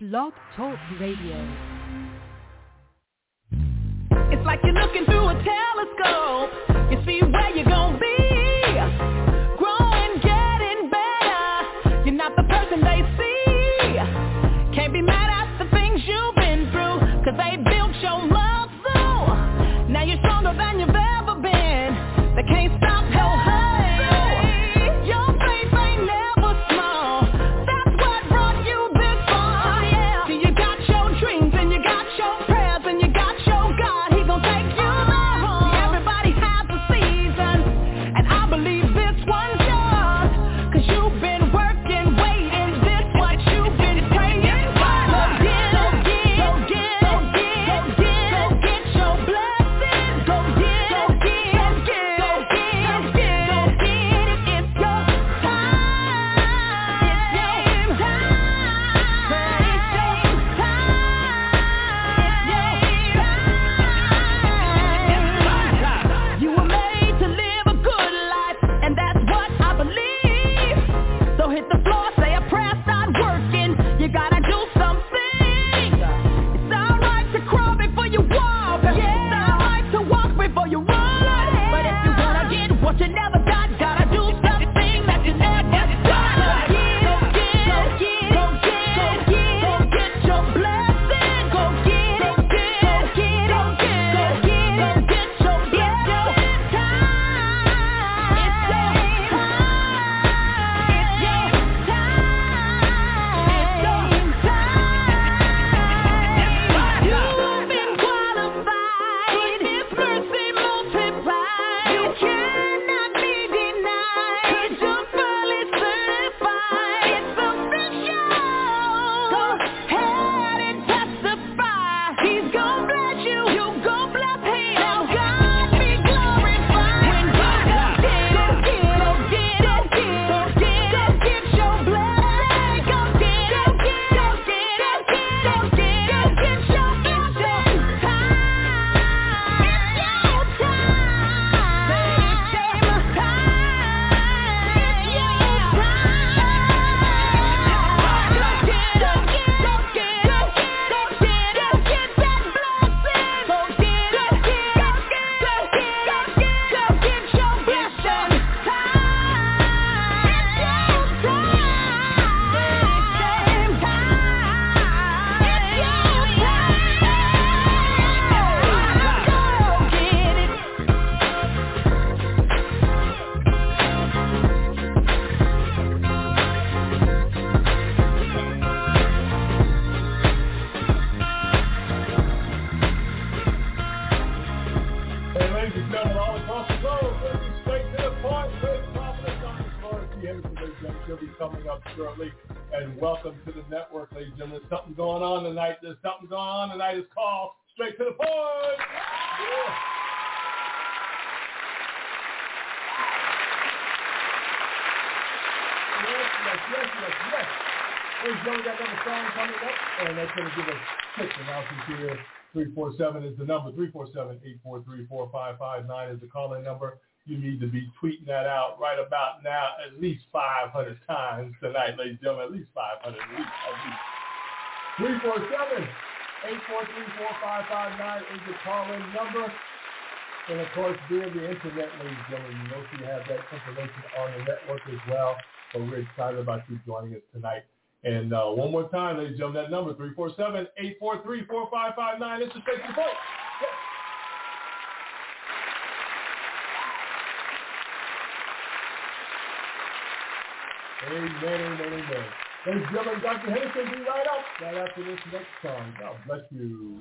Blog Talk Radio. It's like you're looking through a telescope. You see where you're gonna be. Growing, getting better. You're not the person they see. Can't be mad at the things you've been through, 'cause they built your muscle. Now you're stronger than you've ever been. They can't stop your hustle. Your faith ain't never small. That's what brought you this far. Yeah. See, you got your dreams and you got your prayers and you got your God. He gon' take you there. See, everybody has a season, and I believe this one's yours, 'cause you've been working, waiting. This what you've been praying for. Go get your blessings. Go get it. It's your time. You were made to live a good life, and that's what I believe. So hit the floor, say a prayer, start working. You gotta do something. It's alright to crawl before you walk. It's alright to walk before you run. But if you wanna get what you never got, gotta do something that you never done. Go get your blessing. Go get your blessing. You've been qualified. His mercy multiplied. You cannot be denied. You're fully certified. It's official. Go ahead and testify. He's gon' bless you. You gon' bless him. Now God be glorified. When God get your blessing. Go get your blessing. Hey, ladies and gentlemen, all across the globe, we'll be straight to the point with Prophetess Dr. Dorothy Henderson, ladies and gentlemen. She'll be coming up shortly. And welcome to the network, ladies and gentlemen. There's something going on tonight. It's called Straight to the Point. Yeah. Yes. Ladies and gentlemen, we got another song coming up, and that's going to give us quick announcements here. 347 is the number. 347-843-4559 is the call-in number. You need to be tweeting that out right about now at least 500 times tonight, ladies and gentlemen. At least 500. At least. 347-843-4559 is the call-in number. And, of course, via the internet, ladies and gentlemen, you know you have that information on the network as well. So we're excited about you joining us tonight. And one more time, ladies and gentlemen, that number, 347-843-4559. It's the Straight to the Point. Amen. Ladies and gentlemen, Dr. Henderson will be right up right after this next song. God bless you.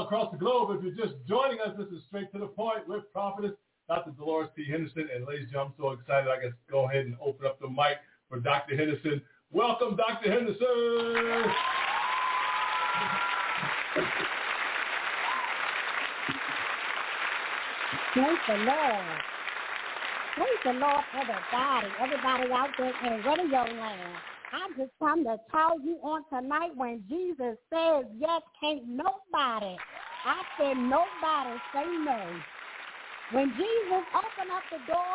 all across the globe. If you're just joining us, this is Straight to the Point with Prophetess Dr. Dolores P. Henderson. And ladies and gentlemen, I'm so excited I can go ahead and open up the mic for Dr. Henderson. Welcome, Dr. Henderson. Praise the Lord. Praise the Lord, everybody out there in radio land. I just come to tell you on tonight when Jesus says yes, can't nobody. I said nobody say no. When Jesus opened up the door,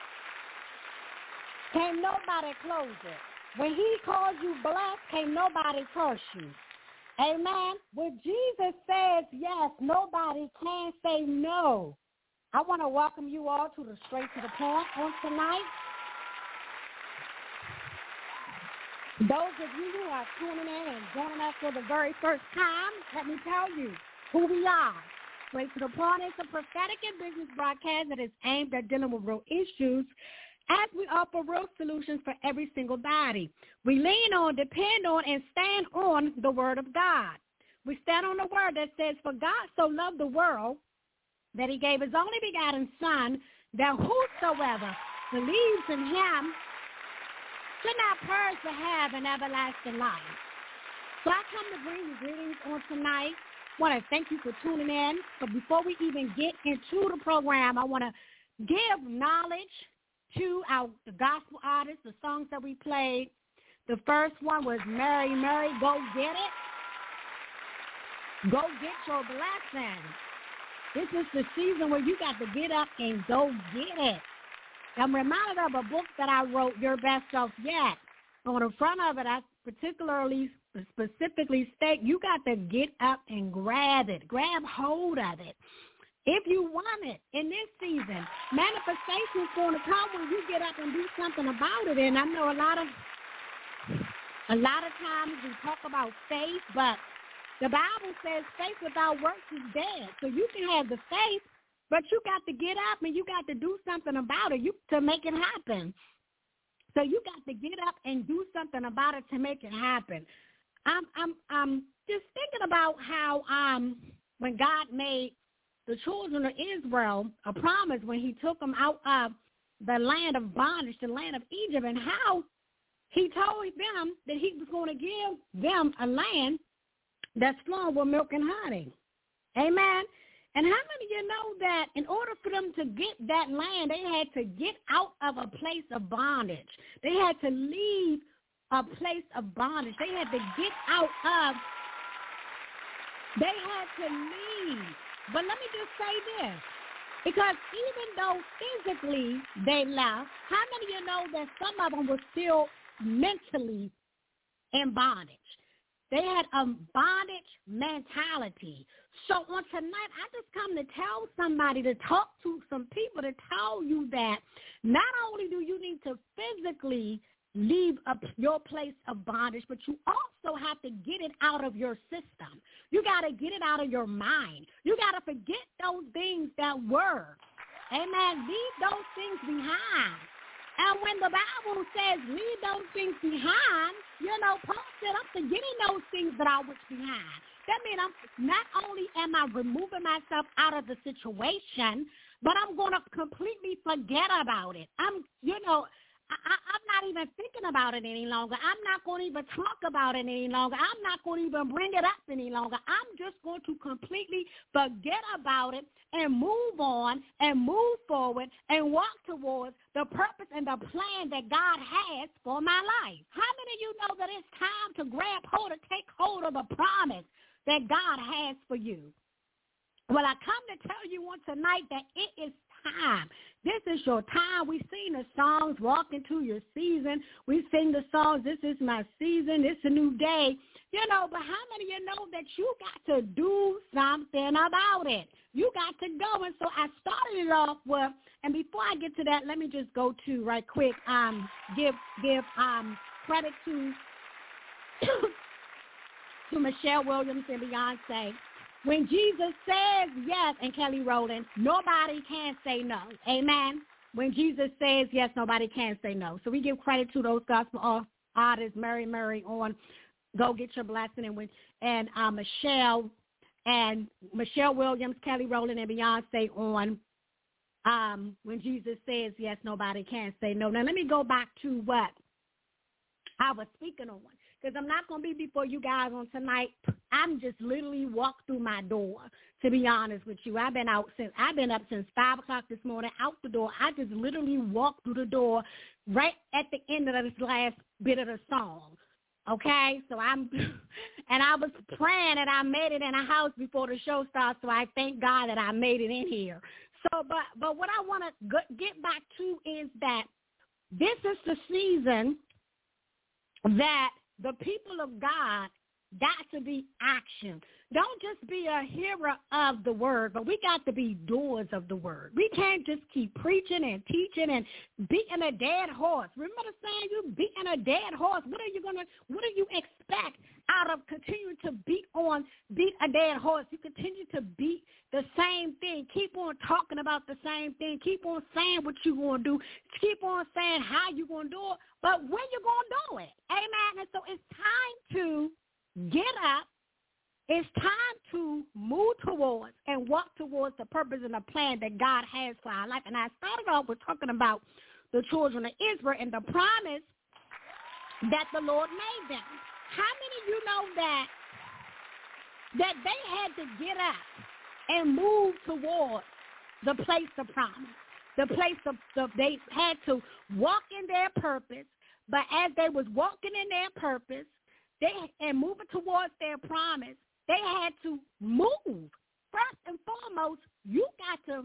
can't nobody close it. When he calls you blessed, can't nobody curse you. Amen. When Jesus says yes, nobody can say no. I want to welcome you all to the Straight to the Point on tonight. Those of you who are tuning in and joining us for the very first time, let me tell you who we are. Straight to the Point is a prophetic and business broadcast that is aimed at dealing with real issues as we offer real solutions for every single body. We lean on, depend on, and stand on the Word of God. We stand on the Word that says, for God so loved the world that he gave his only begotten Son, that whosoever believes in him should not perish but have an everlasting life. So I come to bring you greetings on tonight. I want to thank you for tuning in. But before we even get into the program, I want to give knowledge to the gospel artists, the songs that we played. The first one was Mary, Mary, Go Get It. Go get your blessing. This is the season where you got to get up and go get it. I'm reminded of a book that I wrote, Your Best Self Yet. On the front of it, I specifically state you got to get up and grab it, grab hold of it. If you want it in this season, manifestation is going to come when you get up and do something about it. And I know a lot of times we talk about faith, but the Bible says faith without works is dead. So you can have the faith, but you got to get up and you got to do something about it to make it happen. So you got to get up and do something about it to make it happen. I'm just thinking about how when God made the children of Israel a promise when he took them out of the land of bondage, the land of Egypt, and how he told them that he was going to give them a land that's flowing with milk and honey. Amen. And how many of you know that in order for them to get that land, they had to get out of a place of bondage. They had to leave a place of bondage. They had to get out of, they had to leave. But let me just say this, because even though physically they left, how many of you know that some of them were still mentally in bondage? They had a bondage mentality. So on tonight, I just come to tell somebody, to talk to some people, to tell you that not only do you need to physically leave your place of bondage, but you also have to get it out of your system. You got to get it out of your mind. You got to forget those things that were. Amen. Leave those things behind. And when the Bible says leave those things behind, Paul said I'm forgetting those things that I was behind. That means not only am I removing myself out of the situation, but I'm going to completely forget about it. I'm not even thinking about it any longer. I'm not going to even talk about it any longer. I'm not going to even bring it up any longer. I'm just going to completely forget about it and move on and move forward and walk towards the purpose and the plan that God has for my life. How many of you know that it's time to grab hold or take hold of the promise that God has for you? Well, I come to tell you on tonight that it is time. This is your time. We sing the songs, Walk Into Your Season. We sing the songs, This Is My Season, It's a New Day. But how many of you know that you got to do something about it? You got to go. And so I started it off with, and before I get to that, let me just go to right quick, give credit to Michelle Williams and Beyonce. When Jesus says yes, and Kelly Rowland, nobody can say no. Amen. When Jesus says yes, nobody can say no. So we give credit to those gospel artists, Mary on Go Get Your Blessing, and Michelle and Michelle Williams, Kelly Rowland, and Beyonce on when Jesus says yes, nobody can say no. Now, let me go back to what I was speaking on, because I'm not going to be before you guys on tonight. I'm just literally walked through my door, to be honest with you. I've been up since 5 o'clock this morning, out the door. I just literally walked through the door right at the end of this last bit of the song. Okay, so and I was praying that I made it in a house before the show starts, so I thank God that I made it in here. So, but what I want to get back to is that this is the season that the people of God got to be action. Don't just be a hearer of the word, but we got to be doers of the word. We can't just keep preaching and teaching and beating a dead horse. Remember the saying, you beating a dead horse. What do you expect out of continuing to beat a dead horse? You continue to beat the same thing. Keep on talking about the same thing. Keep on saying what you're going to do. Keep on saying how you're going to do it, but when you're going to do it. Amen. And so it's time to get up. It's time to move towards and walk towards the purpose and the plan that God has for our life. And I started off with talking about the children of Israel and the promise that the Lord made them. How many of you know that they had to get up and move towards the place of promise, the place of they had to walk in their purpose, but as they was walking in their purpose, and moving towards their promise, they had to move. First and foremost, you got to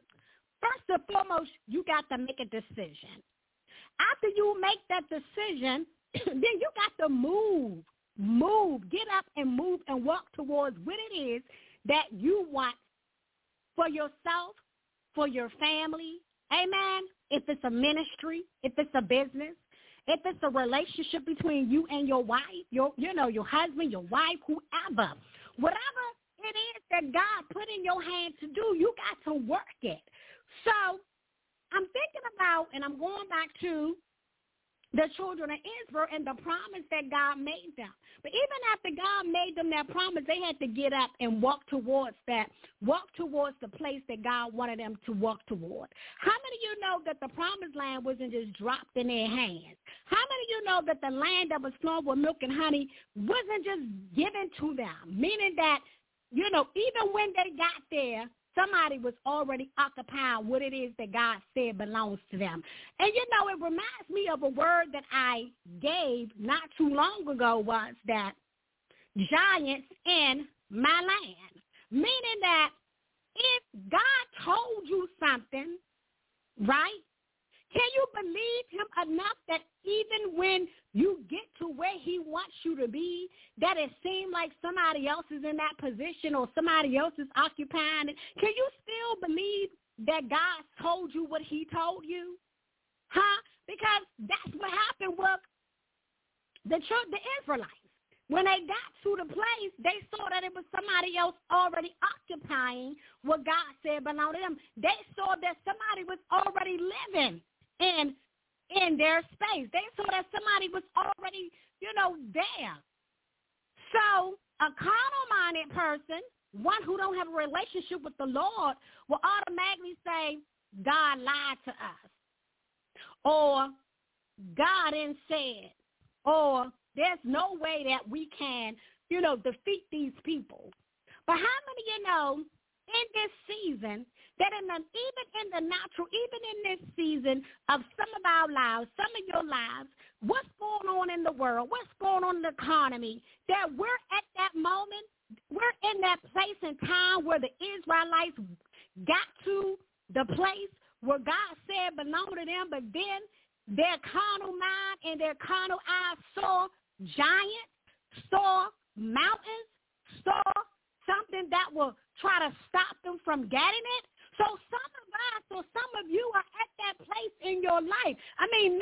make a decision. After you make that decision, then you got to move, get up and move and walk towards what it is that you want for yourself, for your family. Amen. If it's a ministry, if it's a business, if it's a relationship between you and your wife, your husband, your wife, whoever, whatever it is that God put in your hand to do, you got to work it. So I'm thinking about, and I'm going back to the children of Israel and the promise that God made them. But even after God made them that promise, they had to get up and walk towards the place that God wanted them to walk toward. How many of you know that the promised land wasn't just dropped in their hands? How many of you know that the land that was flowing with milk and honey wasn't just given to them? Meaning that, even when they got there, somebody was already occupying what it is that God said belongs to them. And, it reminds me of a word that I gave not too long ago, was that giants in my land. Meaning that if God told you something, right, can you believe him enough that even when you get to where he wants you to be, that it seems like somebody else is in that position or somebody else is occupying it? Can you still believe that God told you what he told you? Huh? Because that's what happened with the Israelites. When they got to the place, they saw that it was somebody else already occupying what God said belonged to them. They saw that somebody was already living in their space. They saw that somebody was already, there. So a carnal-minded person, one who don't have a relationship with the Lord, will automatically say, God lied to us, or God didn't say it, or there's no way that we can, defeat these people. But how many of you know in this season that even in the natural, even in this season of some of our lives, some of your lives, what's going on in the world, what's going on in the economy, that we're at that moment, we're in that place and time where the Israelites got to the place where God said belonged to them, but then their carnal mind and their carnal eyes saw giants, saw mountains, saw something that will try to stop them from getting it. So some of us or some of you are at that place in your life. I mean,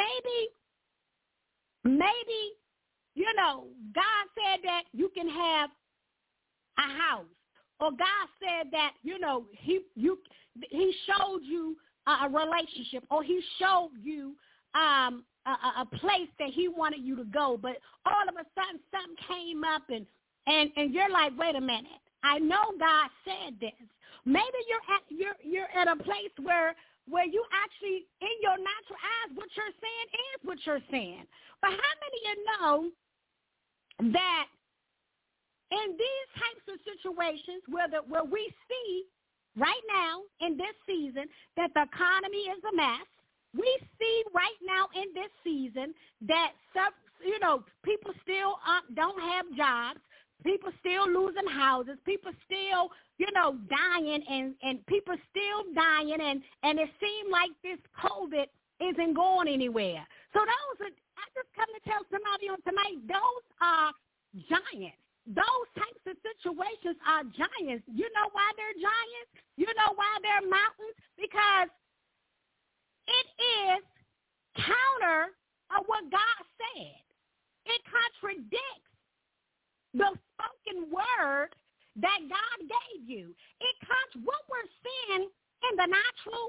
maybe, God said that you can have a house, or God said that, he showed you a relationship, or he showed you a place that he wanted you to go, but all of a sudden something came up and you're like, wait a minute, I know God said this. Maybe you're at a place where you actually, in your natural eyes, what you're saying is what you're saying. But how many of you know that in these types of situations where we see right now in this season that the economy is a mess, we see right now in this season that people still don't have jobs, people still losing houses, people still dying, and people still dying, and it seems like this COVID isn't going anywhere. So I just come to tell somebody on tonight, those are giants. Those types of situations are giants. You know why they're giants? You know why they're mountains? Because it is counter of what God said. It contradicts the spoken word that God gave you. What we're seeing in the natural,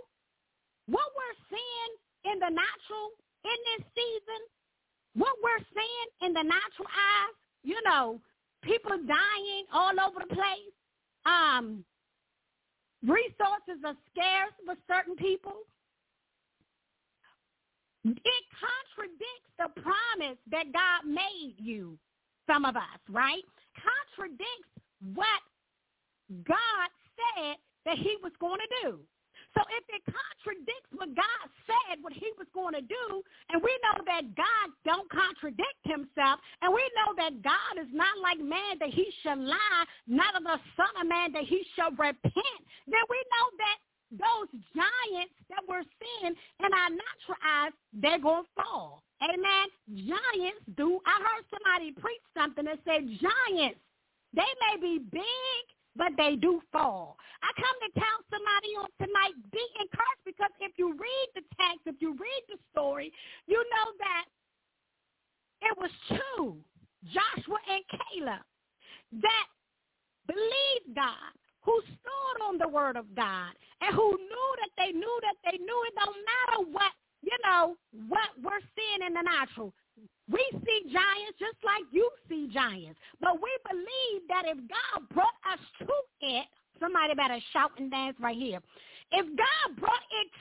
in this season, what we're seeing in the natural eyes, people dying all over the place. Resources are scarce for certain people. It contradicts the promise that God made you, some of us, right? Contradicts what God said that he was going to do. So if it contradicts what God said, what he was going to do, and we know that God don't contradict himself, and we know that God is not like man that he shall lie, not of the son of man that he shall repent, then we know that those giants that we're seeing in our natural eyes, they're going to fall. Amen? Giants do. I heard somebody preach something that said giants, they may be big, but they do fall. I come to tell somebody on tonight, be encouraged, because if you read the text, if you read the story, you know that it was two, Joshua and Caleb, that believed God, who stood on the word of God, and who knew that they knew it don't matter what we're seeing in the natural. We see giants just like you see giants. But we believe that if God brought us to it, somebody better shout and dance right here. If God brought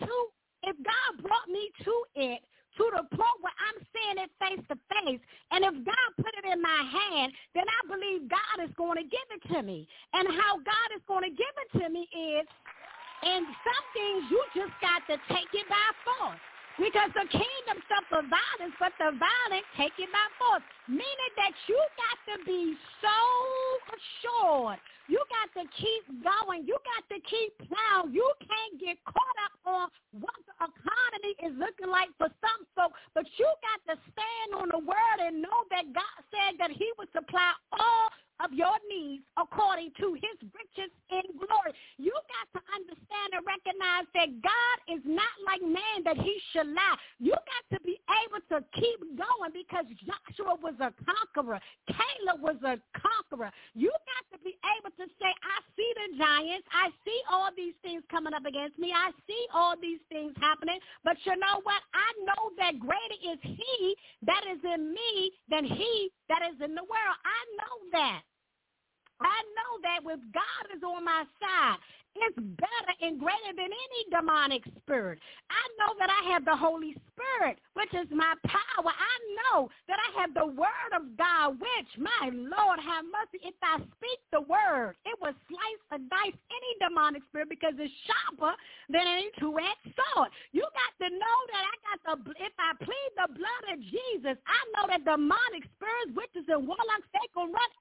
me to it, to the point where I'm seeing it face to face, and if God put it in my hand, then I believe God is going to give it to me. And how God is going to give it to me is, in some things you just got to take it by force. Because the kingdom suffer violence, but the violent take it by force. Meaning that you got to be so assured. You got to keep going. You got to keep plowing. You can't get caught up on what the economy is looking like for some folks. But you got to stand on the word and know that God said that he would supply all of your needs according to his riches in glory. You got to understand and recognize that God is not like man that he should lie. You got to be able to keep going, because Joshua was a conqueror. Caleb was a conqueror. You got to be able to say, I see the giants. I see all these things coming up against me. I see all these things happening. But you know what? I know that greater is he that is in me than he that is in the world. I know that. I know that with God is on my side, it's better and greater than any demonic spirit. I know that I have the Holy Spirit, which is my power. I know that I have the word of God, which, my Lord, have mercy. If I speak the word, it will slice and dice any demonic spirit, because it's sharper than any two-edged sword. You got to know that if I plead the blood of Jesus, I know that demonic spirits, witches, and warlocks, they can run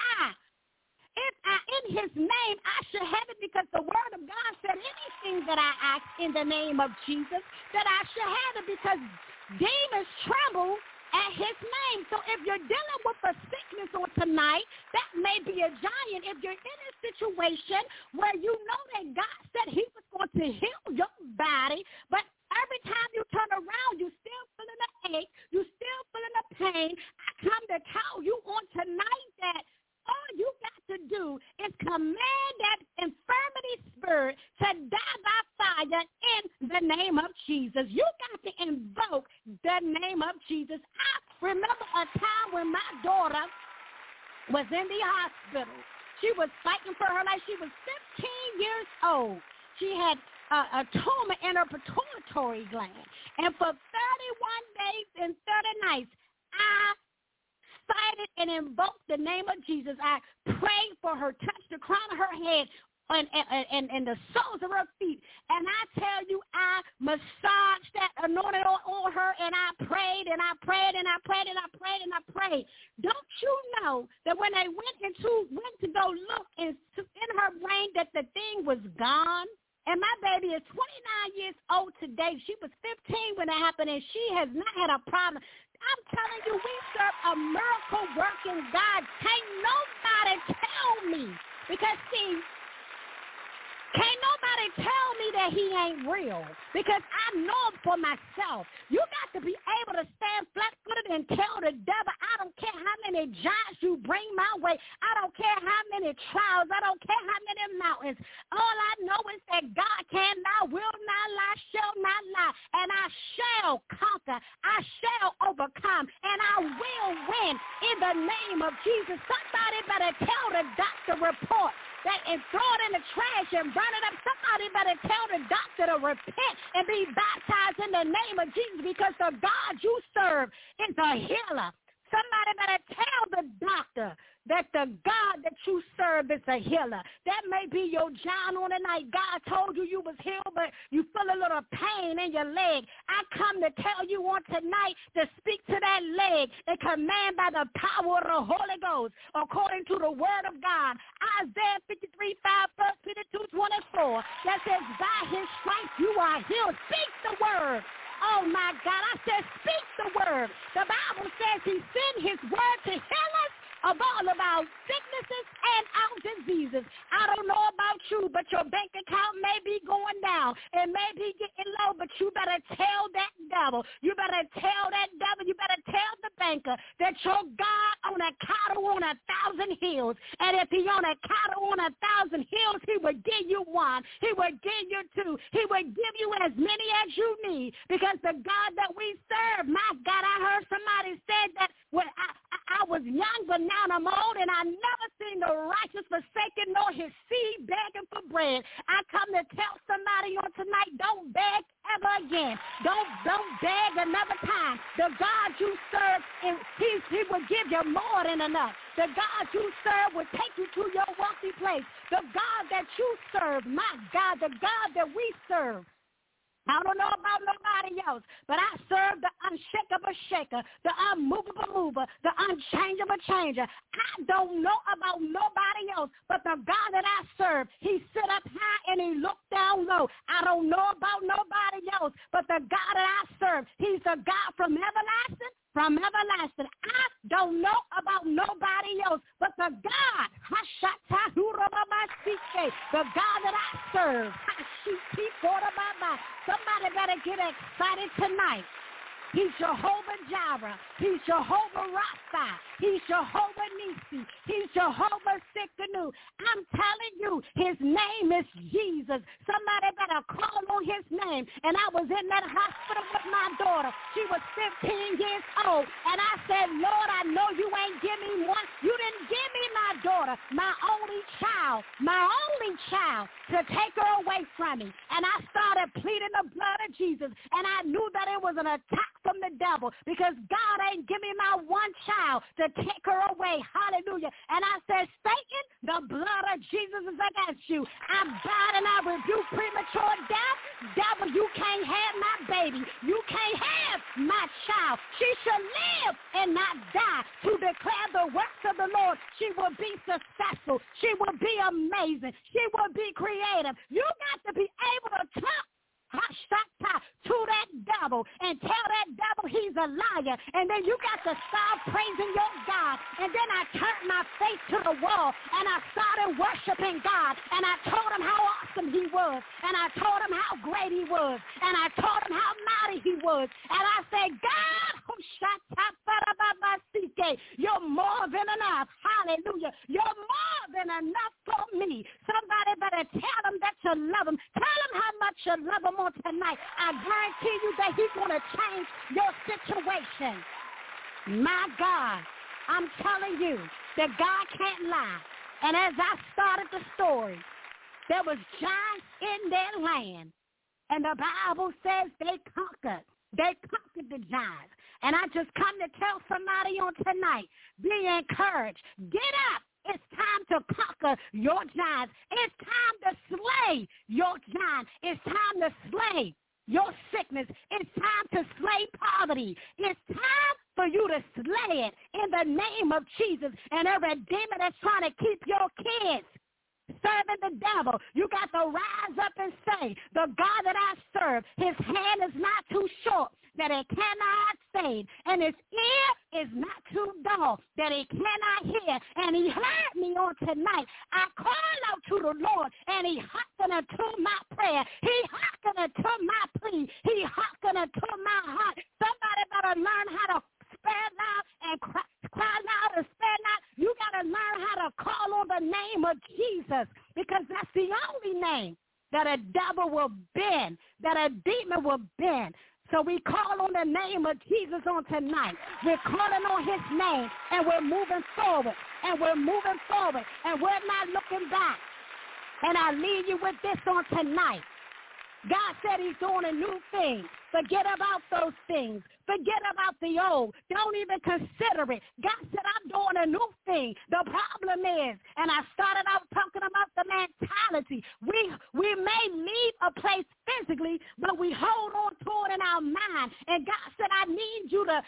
in his name, I shall have it, because the word of God said anything that I ask in the name of Jesus, that I shall have it, because demons tremble at his name. So if you're dealing with a sickness on tonight, that may be a giant. If you're in a situation where you know that God said he was going to heal your body, but every time you turn around, you're still feeling the ache, you're still feeling the pain, I come to tell you on tonight that all you got to do is command that infirmity spirit to die by fire in the name of Jesus. You got to invoke the name of Jesus. I remember a time when my daughter was in the hospital. She was fighting for her life. She was 15 years old. She had a tumor in her pituitary gland. And for 31 days and 30 nights, I cited and invoked the name of Jesus. I prayed for her, touched the crown of her head and the soles of her feet. And I tell you, I massaged that anointing on her, and I prayed and I prayed and I prayed and I prayed and I prayed. Don't you know that when they went to go look in her brain that the thing was gone? And my baby is 29 years old today. She was 15 when it happened, and she has not had a problem. I'm telling you, we serve a miracle-working God. Can't nobody tell me. Because, see, can't nobody tell me that he ain't real, because I know him for myself. You got to be able to stand flat-footed and tell the devil, I don't care how many giants you bring my way. I don't care how many trials. I don't care how many mountains. All I know is that God cannot, will not lie, shall not lie, and I shall conquer. I shall overcome, and I will win in the name of Jesus. Somebody better tell the doctor report that and throw it in the trash and burn it up. Somebody better tell the doctor to repent and be baptized in the name of Jesus, because the God you serve is a healer. Somebody better tell the doctor that the God that you serve is a healer. That may be your John on the night. God told you you was healed, but you feel a little pain in your leg. I come to tell you on tonight to speak to that leg and command by the power of the Holy Ghost, according to the word of God. Isaiah 53:5, 22:24, that says, by his stripes you are healed. Speak the word. Oh, my God. I said, speak the word. The Bible says he sent his word to heal us of all of our sicknesses and our diseases. I don't know about you, but your bank account may be going down. It may be getting low, but you better tell that devil. You better tell that devil. You better tell the banker that your God on a cattle on 1,000 hills. And if he on a cattle on 1,000 hills, he will give you one. He will give you two. He will give you as many as you need, because the God that we serve, my God, I heard somebody said that when I was young, but now I'm old, and I never seen the righteous forsaken nor his seed begging for bread. I come to tell somebody on tonight, don't beg ever again. Don't beg another time. The God you serve, he will give you more than enough. The God you serve will take you to your wealthy place. The God that you serve, my God, the God that we serve, I don't know about nobody else, but I serve the unshakable shaker, the unmovable mover, the unchangeable changer. I don't know about nobody else, but the God that I serve, he sit up high and he looked down low. I don't know about nobody else, but the God that I serve, he's a God from everlasting. From everlasting. I don't know about nobody else, but the God, the God that I serve. Somebody better get excited tonight. He's Jehovah Jireh. He's Jehovah Rapha. He's Jehovah Nisi. He's Jehovah Sikkenu. I'm telling you, his name is Jesus. Somebody better call on his name. And I was in that hospital with my daughter. She was 15 years old. And I said, Lord, I know you ain't give me one. You didn't give me my daughter, my only child, to take her away from me. And I started pleading the blood of Jesus. And I knew that it was an attack from the devil, because God ain't give me my one child to take her away. Hallelujah. And I said, Satan, the blood of Jesus is against you. I bind and I rebuke premature death. Devil, you can't have my baby. You can't have my child. She shall live and not die to declare the works of the Lord. She will be successful. She will be amazing. She will be creative. You got to be able to talk to that devil and tell that devil he's a liar. And then you got to start praising your God. And then I turned my face to the wall and I started worshiping God. And I told him how awesome he was. And I told him how great he was. And I told him how mighty he was. And I said, God, you're more than enough. Hallelujah. You're more than enough for me. Somebody better tell him that you love him. Tell him how much you love him on tonight. I guarantee you that he's going to change your situation. My God, I'm telling you that God can't lie. And as I started the story, there was giants in their land. And the Bible says they conquered. They conquered the giants. And I just come to tell somebody on tonight, be encouraged. Get up. It's time to conquer your giants. It's time to slay your giants. It's time to slay your sickness. It's time to slay poverty. It's time for you to slay it in the name of Jesus. And every demon that's trying to keep your kids serving the devil, you got to rise up and say, the God that I serve, his hand is not too short that it cannot save, and his ear is not too dull that it cannot hear. And he heard me on tonight. I called out to the Lord, and he hearkened unto my prayer. He hearkened unto my plea. He hearkened unto my heart. Somebody better learn how to spare loud and cry loud and spare not. You got to learn how to call on the name of Jesus, because that's the only name that a devil will bend, that a demon will bend. So we call on the name of Jesus on tonight. We're calling on his name, and we're moving forward, and we're moving forward, and we're not looking back. And I leave you with this on tonight. God said he's doing a new thing. Forget about those things. Forget about the old. Don't even consider it. God said, I'm doing a new thing. The problem is, and I started out talking about the mentality. We may leave a place physically, but we hold on to it in our mind. And God said, I need you to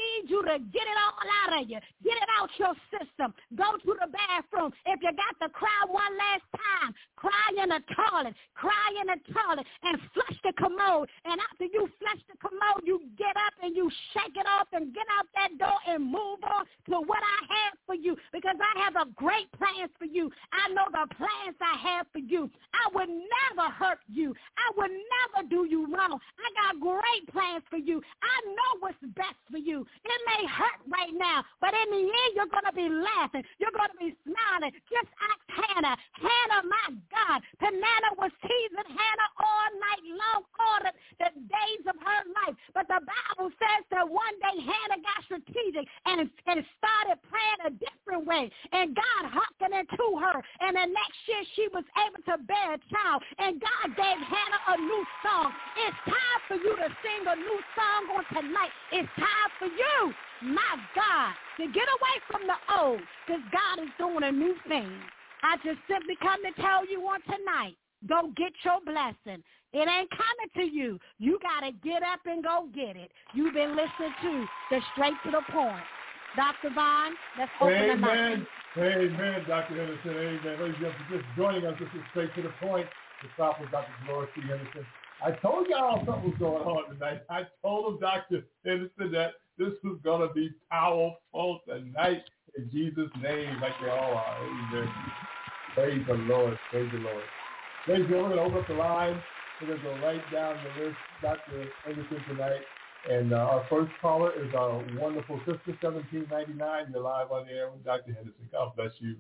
get it all out of you. Get it out your system. Go to the bathroom. If you got to cry one last time, cry in the toilet. Cry in the toilet and flush the commode. And after you flush the commode, you get up and you shake it off and get out that door and move on to what I have for you, because I have a great plans for you. I know the plans I have for you. I would never hurt you. I would never do you wrong. I got great plans for you. I know what's best for you. It may hurt right now, but in the end, you're going to be laughing. You're going to be smiling. Just ask Hannah. Hannah, my God. Peninnah was teasing Hannah all night long, all the days of her life. But the Bible says that one day Hannah got strategic and started praying a different way. And God hearkened into her. And the next year she was able to bear a child. And God gave Hannah a new song. It's time for you to sing a new song on tonight. It's time for you, my God, to get away from the old, because God is doing a new thing. I just simply come to tell you on tonight, go get your blessing. It ain't coming to you. You got to get up and go get it. You've been listening to the Straight to the Point. Dr. Vaughn, let's open the mic. Amen, Dr. Henderson. Amen. Ladies and gentlemen, just joining us, this is Straight to the Point. The top was Dr. Dolores C. Henderson. I told y'all something was going on tonight. I told Dr. Henderson that this was going to be powerful tonight in Jesus' name, like they all are. Amen. Praise the Lord. Praise the Lord. Ladies and gentlemen, we're going to open up the line. We're going to go right down the list, Dr. Henderson, tonight. And our first caller is our wonderful sister, 1799. You're live on the air with Dr. Henderson. God bless you.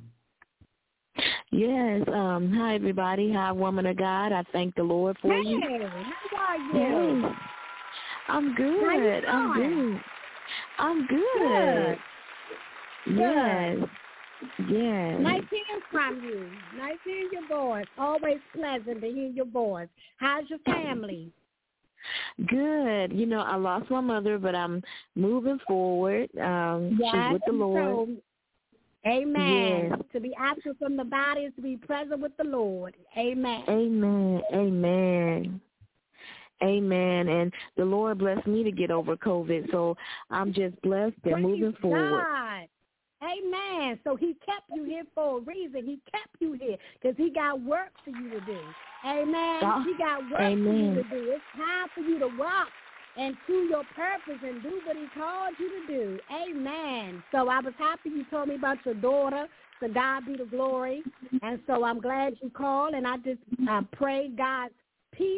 Yes. Hi, everybody. Hi, woman of God. I thank the Lord for you. How are you? Hey. I'm good. I'm good. Yes. Yes. Nice hearing from you. Nice hearing your voice. Always pleasant to hear your voice. How's your family? Good. You know, I lost my mother, but I'm moving forward. She's with the Lord. So, amen. Yes. To be absent from the body is to be present with the Lord. Amen. Amen. Amen. Amen. And the Lord blessed me to get over COVID, so I'm just blessed and moving forward. God. Amen. So he kept you here for a reason. He kept you here because he got work for you to do. Amen. He got work for you to do. It's time for you to walk into your purpose and do what he called you to do. Amen. So I was happy you told me about your daughter. To God be the glory. And so I'm glad you called, and I just pray God's peace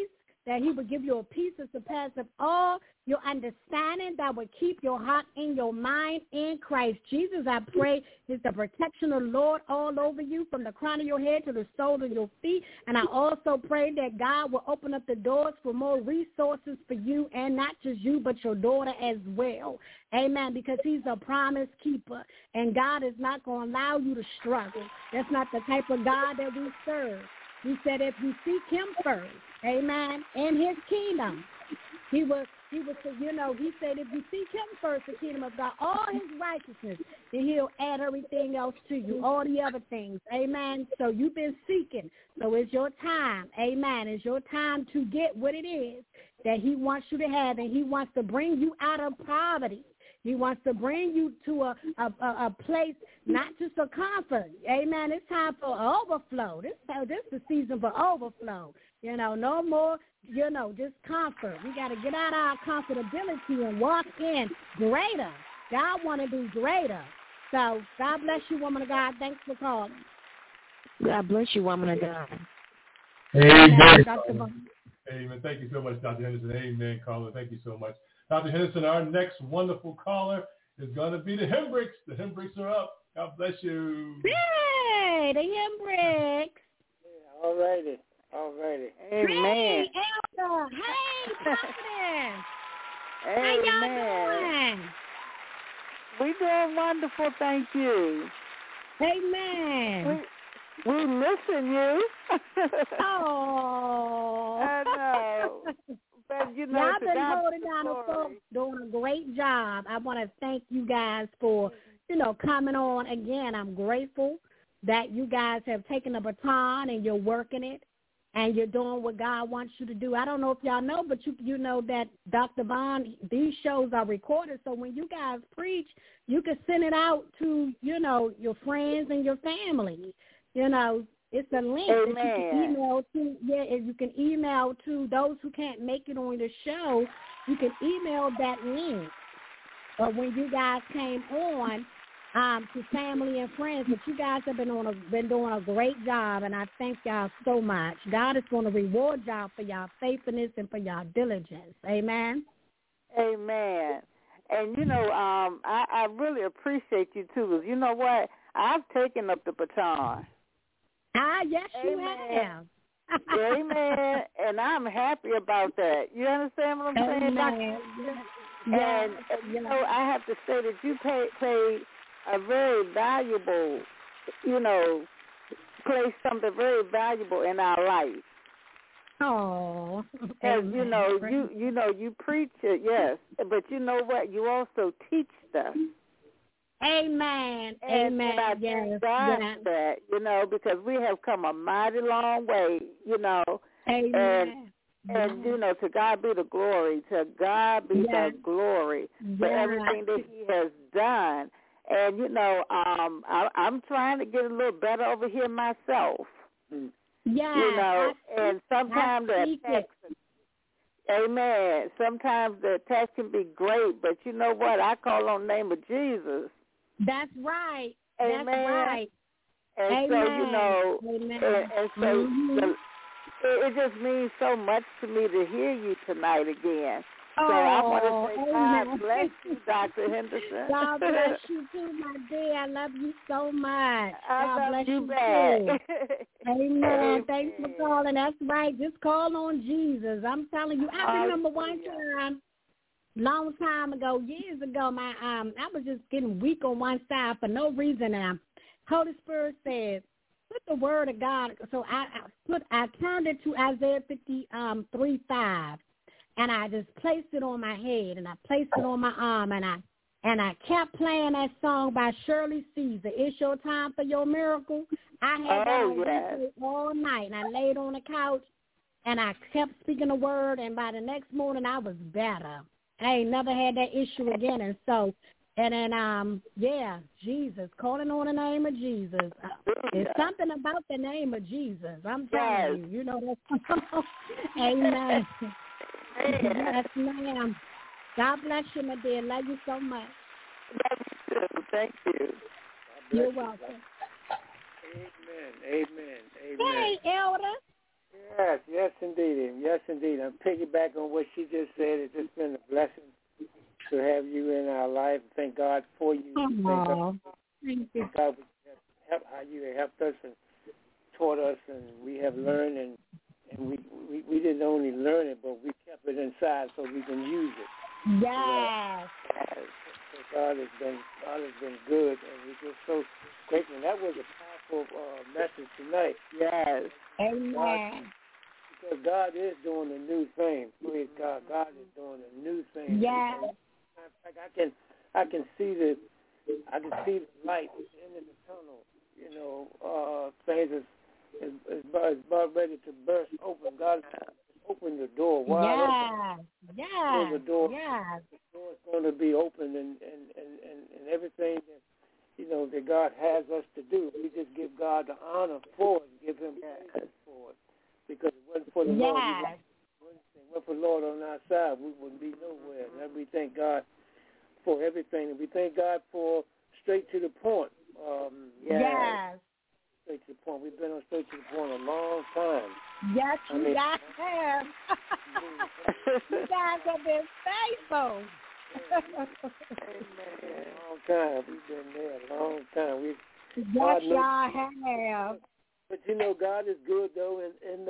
that he would give you a peace that surpasses all your understanding, that would keep your heart and your mind in Christ Jesus. I pray is the protection of the Lord all over you from the crown of your head to the sole of your feet. And I also pray that God will open up the doors for more resources for you, and not just you, but your daughter as well. Amen, because he's a promise keeper, and God is not going to allow you to struggle. That's not the type of God that we serve. He said if you seek him first, amen, in his kingdom, he said if you seek him first, the kingdom of God, all his righteousness, then he'll add everything else to you, all the other things, amen. So you've been seeking, so it's your time, amen. It's your time to get what it is that he wants you to have, and he wants to bring you out of poverty. He wants to bring you to a place, not just a comfort. Amen. It's time for overflow. This is the season for overflow. No more, just comfort. We got to get out of our comfortability and walk in greater. God want to do greater. So God bless you, woman of God. Thanks for calling. God bless you, woman of God. Amen. Amen. Thank you so much, Dr. Henderson. Amen, caller. Thank you so much. Dr. Henderson, our next wonderful caller is going to be the Hembricks. The Hembricks are up. God bless you. Hey, the Hembricks. Yeah, all righty. Amen. Amen. Hey, Elder. Hey, Prophetess. Amen. How y'all doing? We doing wonderful, thank you. Amen. We missing you. Oh. I know. But y'all been holding down the folks, doing a great job. I want to thank you guys for, coming on again. I'm grateful that you guys have taken the baton and you're working it and you're doing what God wants you to do. I don't know if y'all know, but you know that Dr. Vaughn, these shows are recorded, so when you guys preach, you can send it out to, your friends and your family. It's a link that you can email to. Yeah, if you can email to those who can't make it on the show, you can email that link. But when you guys came on to family and friends, but you guys have been doing a great job, and I thank y'all so much. God is going to reward y'all for y'all faithfulness and for y'all diligence. Amen. Amen. And I really appreciate you too, because you know what? I've taken up the baton. Yes, you have. Amen. And I'm happy about that. You understand what I'm saying? Amen. And I have to say that you play a very valuable, play something very valuable in our life. Oh. Because, you preach it, yes. But you know what? You also teach stuff. Amen. And I thank God for that, because we have come a mighty long way, Amen. And to God be the glory. To God be the glory for everything that he has done. And, I'm trying to get a little better over here myself. Yeah. And sometimes the text, amen, sometimes the text can be great, but you know what? I call on the name of Jesus. That's right. Amen. That's right. And Amen. so, and so it just means so much to me to hear you tonight again. So I want to say God bless you, Dr. Henderson. God bless you too, my dear. I love you so much. God bless you back. Amen. Amen. Thanks for calling. That's right. Just call on Jesus. I'm telling you. I remember one time, long time ago, years ago, I was just getting weak on one side for no reason. And Holy Spirit said, put the word of God. So I turned it to Isaiah 53:5. And I just placed it on my head, and I placed it on my arm, and I kept playing that song by Shirley Caesar, It's Your Time for Your Miracle. I had that on repeat all night, and I laid on the couch, and I kept speaking the word, and by the next morning I was better. I ain't never had that issue again, and so, and then, Jesus, calling on the name of Jesus. There's something about the name of Jesus. I'm telling you, that's Amen. Yes, ma'am. God bless you, my dear. Love you so much. Love you too. Thank you. You're welcome. Amen. Hey, Elder. Yes, indeed. Yes, indeed. I'm piggybacking on what she just said. It's just been a blessing to have you in our life. Thank God for you. Thank you. God help how you have helped us and taught us, and we have learned, and we didn't only learn it, but we kept it inside so we can use it. Yes. So God has been good, and we're just so grateful. And that was a powerful message tonight. Yes. Amen. Because God is doing a new thing. Praise God. God is doing a new thing. Yes. I can see the light at the end of the tunnel. You know, things is about ready to burst open. God opened the door wide open. Yeah. The door. Yeah. The door is going to be open, and everything that that God has us to do. We just give God the honor for it, give Him praise for it, because it wasn't for the Lord. It wasn't for the Lord on our side, we wouldn't be nowhere. And we thank God for everything, and we thank God for straight to the point. Yes. Straight to the point. We've been on straight to the point a long time. Yes, you guys have. You guys have been faithful. A long time. We've been there a long time. Yes, y'all have. But God is good though, and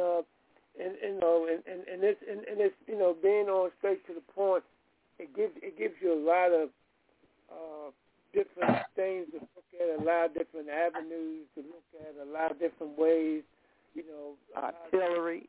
it's being on straight to the point. It gives you a lot of different things to look at, a lot of different avenues to look at, a lot of different ways. Artillery.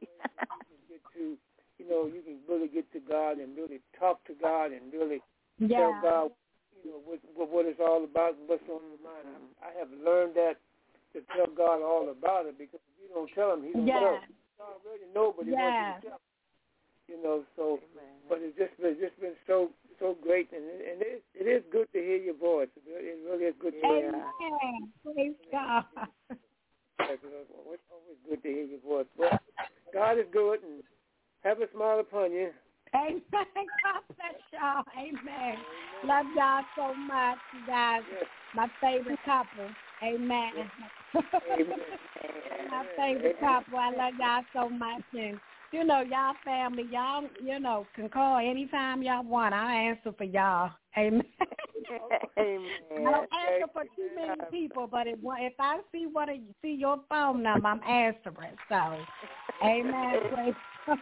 You can really get to God and really talk to God and really tell God, what it's all about and what's on your mind. I have learned that to tell God all about it, because if you don't tell Him, He don't know. He already know, but He wants you to tell Him. So, but it's just been so great, and it is good to hear your voice. It really is good to hear. Amen. Praise God. It's always good to hear your voice. But God is good, and have a smile upon you. Amen. God bless y'all. Amen. Love y'all so much, you guys. Yes. My favorite couple. Amen. Amen. My favorite couple. I love y'all so much. And, y'all family, y'all, can call anytime y'all want. I'll answer for y'all. Amen. Amen. I don't answer for too many people, but if I see your phone number, I'm answering. So, amen. Praise God.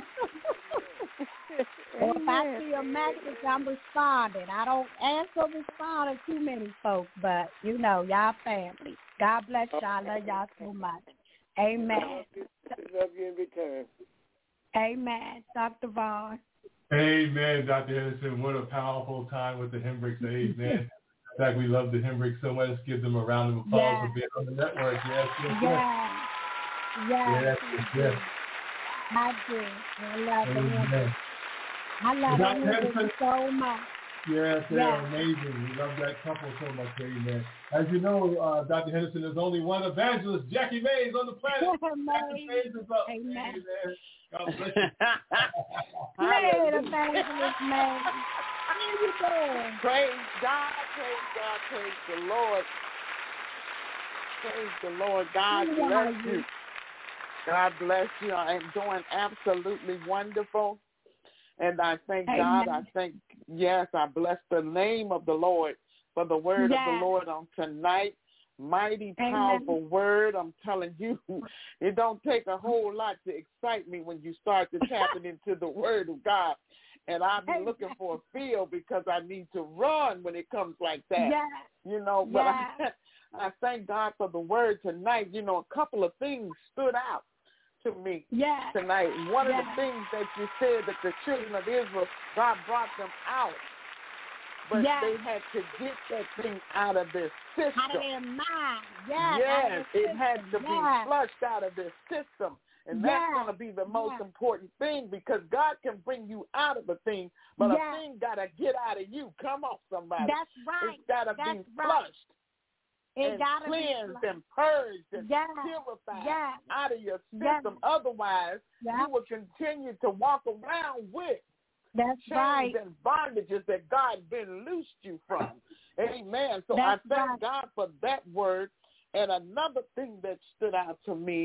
Or if I see a message, I'm responding. I don't respond to too many folks, but y'all family. God bless y'all. I love y'all so much. Amen. Love you in return. Amen. Dr. Vaughn. Amen, Dr. Henderson. What a powerful time with the Hendricks. Amen. In fact, we love the Hendricks so much. Let's give them a round of applause for being on the network. Yes. I do. I love them. I love them so much. Yes, they are amazing. We love that couple so much. Amen. As you know, Dr. Henderson, there's only one evangelist, Jackie Mays, on the planet. Jackie Mays is up. Amen. Amen. God bless you. Hey, evangelist Mays. How you doing? Praise God, praise the Lord. Praise the Lord. God bless you. God bless you. I am doing absolutely wonderful. And I thank God. I bless the name of the Lord for the word of the Lord on tonight. Mighty, powerful word. I'm telling you, it don't take a whole lot to excite me when you start to tapping into the word of God. And I've been looking for a field because I need to run when it comes like that. But I thank God for the word tonight. A couple of things stood out to me tonight. One of the things that you said, that the children of Israel, God brought them out, but they had to get that thing out of their system. Out of their mind. It had to be flushed out of their system. And that's going to be the most important thing, because God can bring you out of a thing, but a thing got to get out of you. Come on, somebody. That's right. It's got to be flushed. It and cleansed and purged and purified out of your system. Otherwise, you will continue to walk around with chains and bondages that God been loosed you from. Amen. So I thank God for that word. And another thing that stood out to me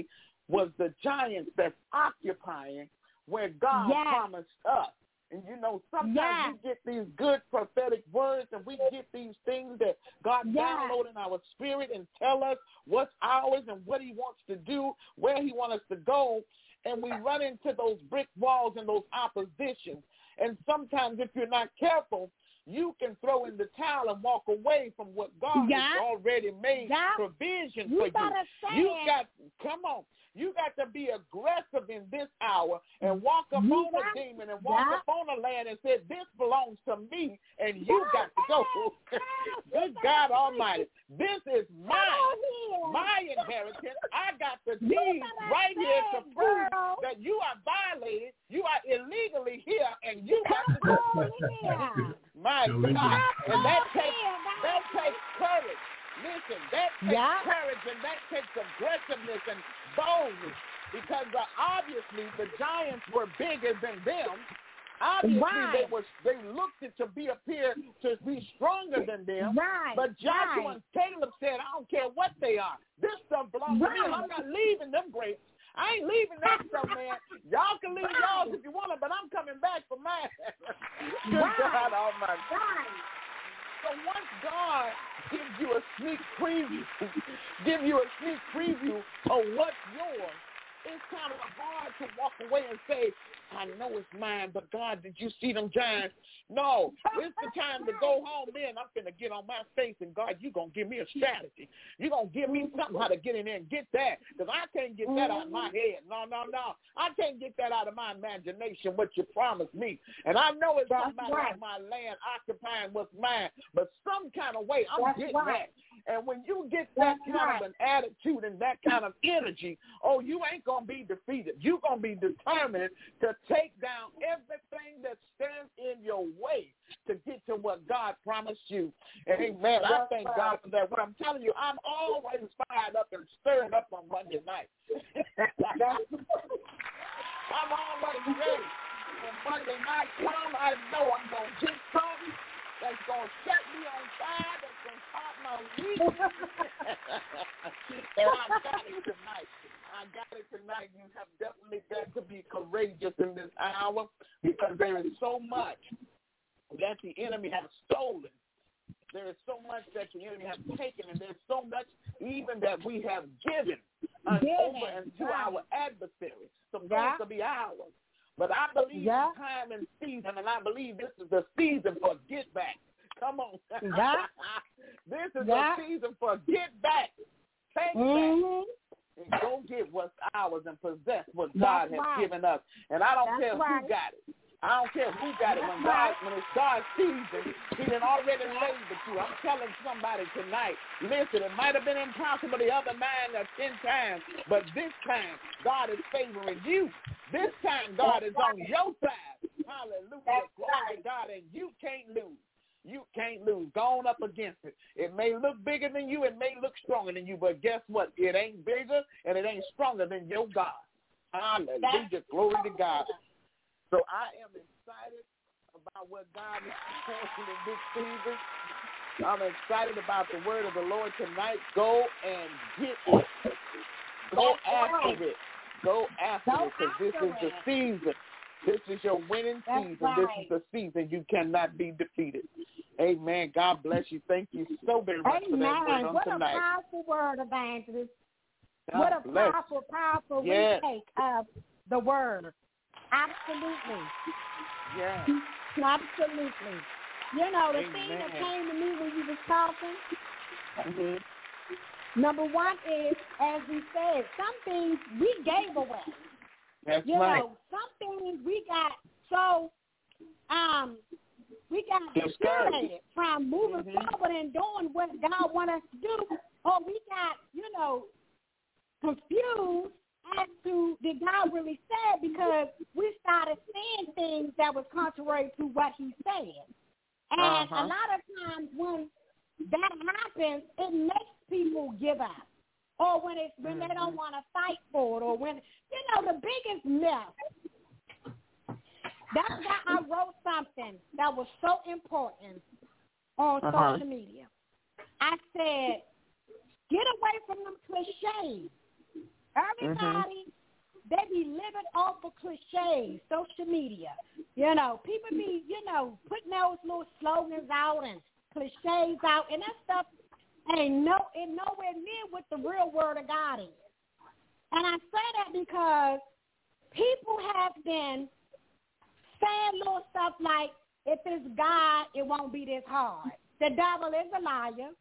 was the giants that's occupying where God promised us. And, you know, sometimes we get these good prophetic words and we get these things that God download in our spirit and tell us what's ours and what he wants to do, where he wants us to go. And we run into those brick walls and those oppositions. And sometimes if you're not careful, you can throw in the towel and walk away from what God has already made provision for you. You got to be aggressive in this hour and walk up on the demon and walk up on the land and say, this belongs to me, and you got to go. Good God Almighty. This is my inheritance. I got the deed right here to prove that you are violated. You are illegally here, and you got to go. My God. And that takes courage. Listen, that takes courage and that takes aggressiveness and boldness because obviously the giants were bigger than them. Obviously they looked to appear to be stronger than them. But Joshua and Caleb said, I don't care what they are. This stuff belongs to me. I'm not leaving them grapes. I ain't leaving that stuff, man. Y'all can leave y'all if you want it, but I'm coming back for mine. Good God Almighty. So once God gives you a sneak preview of what's yours, it's kind of hard to walk away and say, I know it's mine, but God, did you see them giants? No, it's the time to go home then. I'm going to get on my face, and God, you're going to give me a strategy. You're going to give me something how to get in there and get that, because I can't get that out of my head. No. I can't get that out of my imagination, what you promised me. And I know it's somebody like my land occupying what's mine, but some kind of way I'm getting that. And when you get that kind of an attitude and that kind of energy, you ain't going to be defeated. You're going to be determined to take down everything that stands in your way to get to what God promised you. And, amen, I thank God for that. What I'm telling you, I'm always fired up and stirred up on Monday night. I'm always ready. When Monday night comes, I know I'm going to get something that's going to set me on fire, that's going to pop my week. And I got it tonight. You have definitely got to be courageous in this hour because there is so much that the enemy has stolen. There is so much that the enemy has taken, and there's so much even that we have given over into our adversaries. Some things to be ours. But I believe in time and season, and I believe this is the season for get back. Come on. This is the season for get back. Take back. And go get what's ours and possess what God has given us. And I don't care who got it. I don't care who got it. When it's God's season, he done already labeled you. I'm telling somebody tonight, listen, it might have been impossible the other 9 or 10 times, but this time, God is favoring you. This time, God is on your side. Hallelujah. Glory to God, and you can't lose. You can't lose. Go on up against it. It may look bigger than you. It may look stronger than you. But guess what? It ain't bigger and it ain't stronger than your God. Hallelujah. Glory to God. So I am excited about what God is doing in this season. I'm excited about the word of the Lord tonight. Go and get it. Go after it. Go after it because this is the season. This is your winning season. This is the season you cannot be defeated. Amen. God bless you. Thank you so very much for that word on tonight. What a powerful word, Evangelist. What a powerful retake of the word. Absolutely. Yeah. Absolutely. You know, the thing that came to me when you was talking, number one is, as we said, some things we gave away. That's you know, some things we got discouraged from moving forward and doing what God wants us to do, or we got, confused as to did God really say, because we started saying things that was contrary to what he said. And a lot of times when that happens, it makes people give up. Or when they don't want to fight for it, or when, the biggest myth. That's why I wrote something that was so important on social media. I said, get away from them cliches Everybody, they be living off of cliches, social media. You know, people be, putting those little slogans out and cliches out, and that stuff ain't nowhere near what the real word of God is. And I say that because people have been saying little stuff like, if it's God, it won't be this hard. The devil is a liar.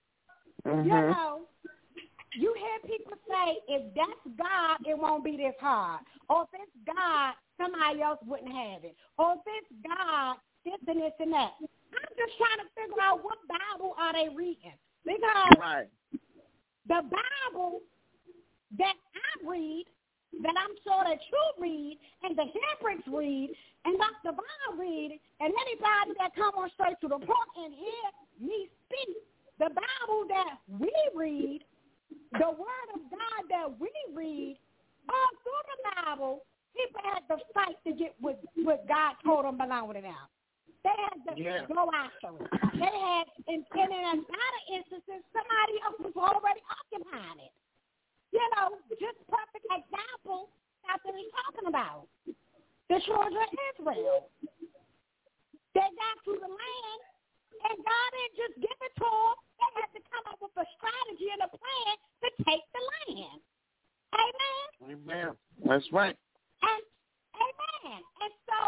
You hear people say, if that's God, it won't be this hard. Or if it's God, somebody else wouldn't have it. Or if it's God, this and this and that. I'm just trying to figure out what Bible are they reading. Because the Bible that I read, that I'm sure that you read, and the Hebrews read, and Dr. Bob read, and anybody that come on straight to the point and hear me speak, the Bible that we read, the Word of God that we read, all through the Bible, people had to fight to get what God told them belonged to them. They had to go after it. They had, in a lot of instances, somebody else was already occupying it. Just perfect example, that's what he's talking about. The children of Israel. They got to the land, and God didn't just give it to them. They had to come up with a strategy and a plan to take the land. Amen? Amen. That's right. And amen. And so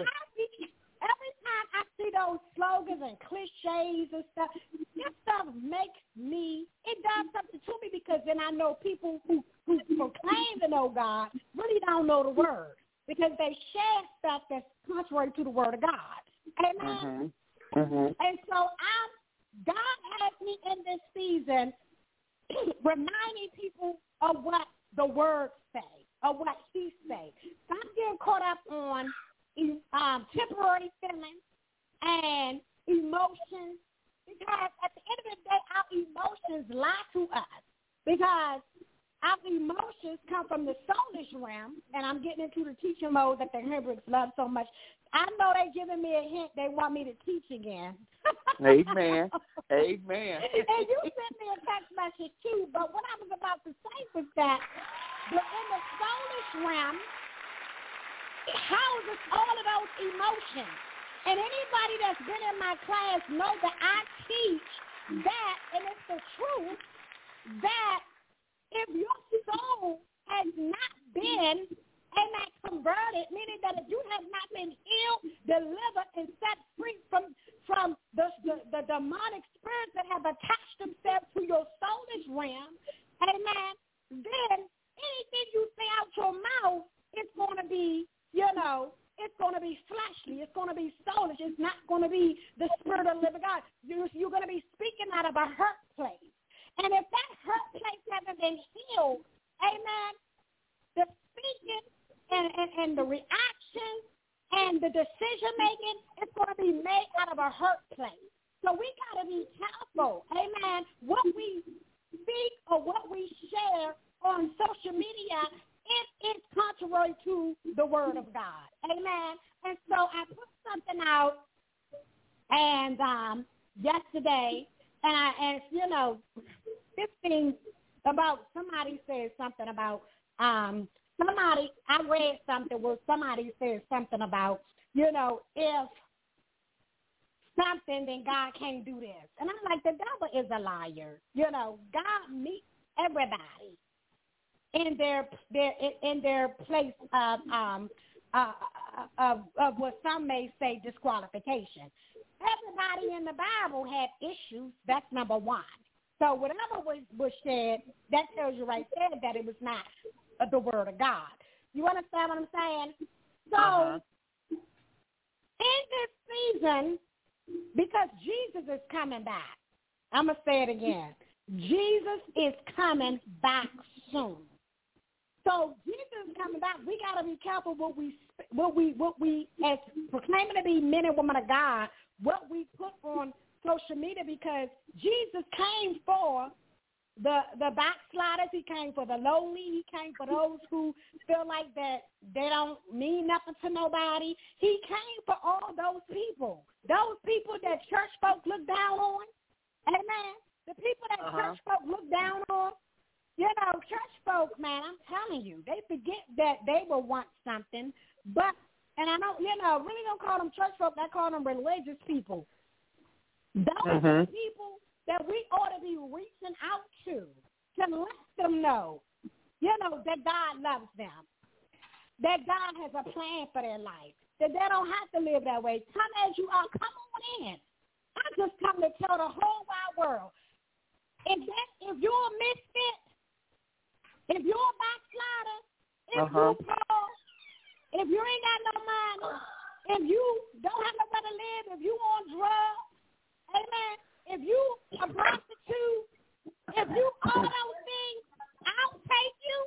every time I see those slogans and cliches and stuff, this stuff makes me, it does something to me, because then I know people who proclaim to know God really don't know the word, because they share stuff that's contrary to the word of God. Amen? And so God has me in this season reminding people of what the word say, of what he say. Stop getting caught up on temporary feelings and emotions, because at the end of the day, our emotions lie to us, because our emotions come from the soulish realm, and I'm getting into the teaching mode that the Hebrews love so much. I know they're giving me a hint. They want me to teach again. Amen. Amen. And you sent me a text message, too, but what I was about to say was that in the soulish realm houses all of those emotions. And anybody that's been in my class know that I teach that, and it's the truth, that if your soul has not been converted, meaning that if you have not been healed, delivered, and set free from the demonic spirits that have attached themselves to your soulish realm, amen, then anything you say out your mouth is going to be, it's going to be fleshly. It's going to be soulish. It's not going to be the Spirit of the living God. You're going to be speaking out of a hurt place. And if that hurt place hasn't been healed, amen, the speaking and the reaction and the decision-making is going to be made out of a hurt place. So we got to be careful, amen, what we speak or what we share on social media, it is contrary to the word of God, amen. And so I put something out and yesterday, and this thing about, somebody said something about, I read something where somebody said something about, if something, then God can't do this. And I'm like, the devil is a liar. God meets everybody in their place of what some may say disqualification. Everybody in the Bible had issues. That's number one. So whatever was said, that tells you right there that it was not the word of God. You understand what I'm saying? So in this season, because Jesus is coming back, I'm going to say it again. Jesus is coming back soon. So Jesus is coming back. We got to be careful what we as proclaiming to be men and women of God, what we put on social media, because Jesus came for the backsliders. He came for the lowly. He came for those who feel like that they don't mean nothing to nobody. He came for all those people that church folk look down on. Amen. The people that church folk look down on. You know, church folk, man, I'm telling you, they forget that they will want something, but, and I know, you know, really don't call them church folk, I call them religious people. Those are the people that we ought to be reaching out to let them know, you know, that God loves them, that God has a plan for their life, that they don't have to live that way. Come as you are, come on in. I just come to tell the whole wide world, if you're a misfit, if you're a backslider, if you poor, if you ain't got no money, if you don't have nowhere to live, if you on drugs, amen, if you a prostitute, if you all those things, I'll take you.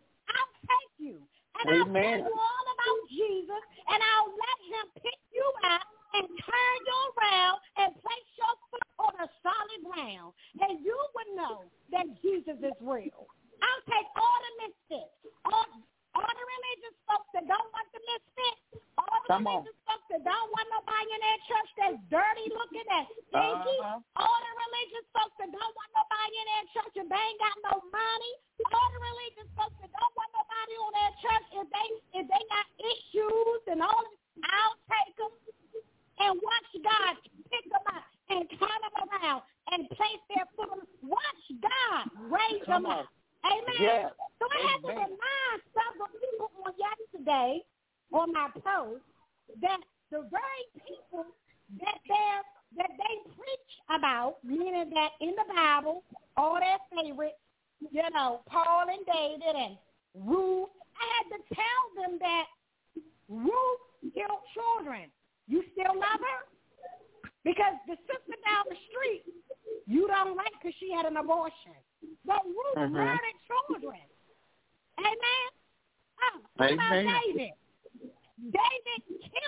And I'll tell you all about Jesus, and I'll let him pick you up and turn you around and place your foot on a solid ground, and you would know that Jesus is real. I'll take all the misfits, all the religious folks that don't want the misfits, all the religious folks that don't want nobody in their church that's dirty looking, that's stinky, all the religious folks that don't want nobody in their church if they ain't got no money, all the religious folks that don't want nobody on their church if they got issues and all this, I'll take them and watch God pick them up and turn them around and place their foot on them. Watch God raise them up. Amen. Yeah. So I had to remind several people on yesterday on my post that the very people that they preach about, meaning that in the Bible, all their favorites, you know, Paul and David and Ruth, I had to tell them that Ruth killed children. You still love her? Because the sister down the street, you don't like because she had an abortion. But Ruth murdered children. Amen? What about David? David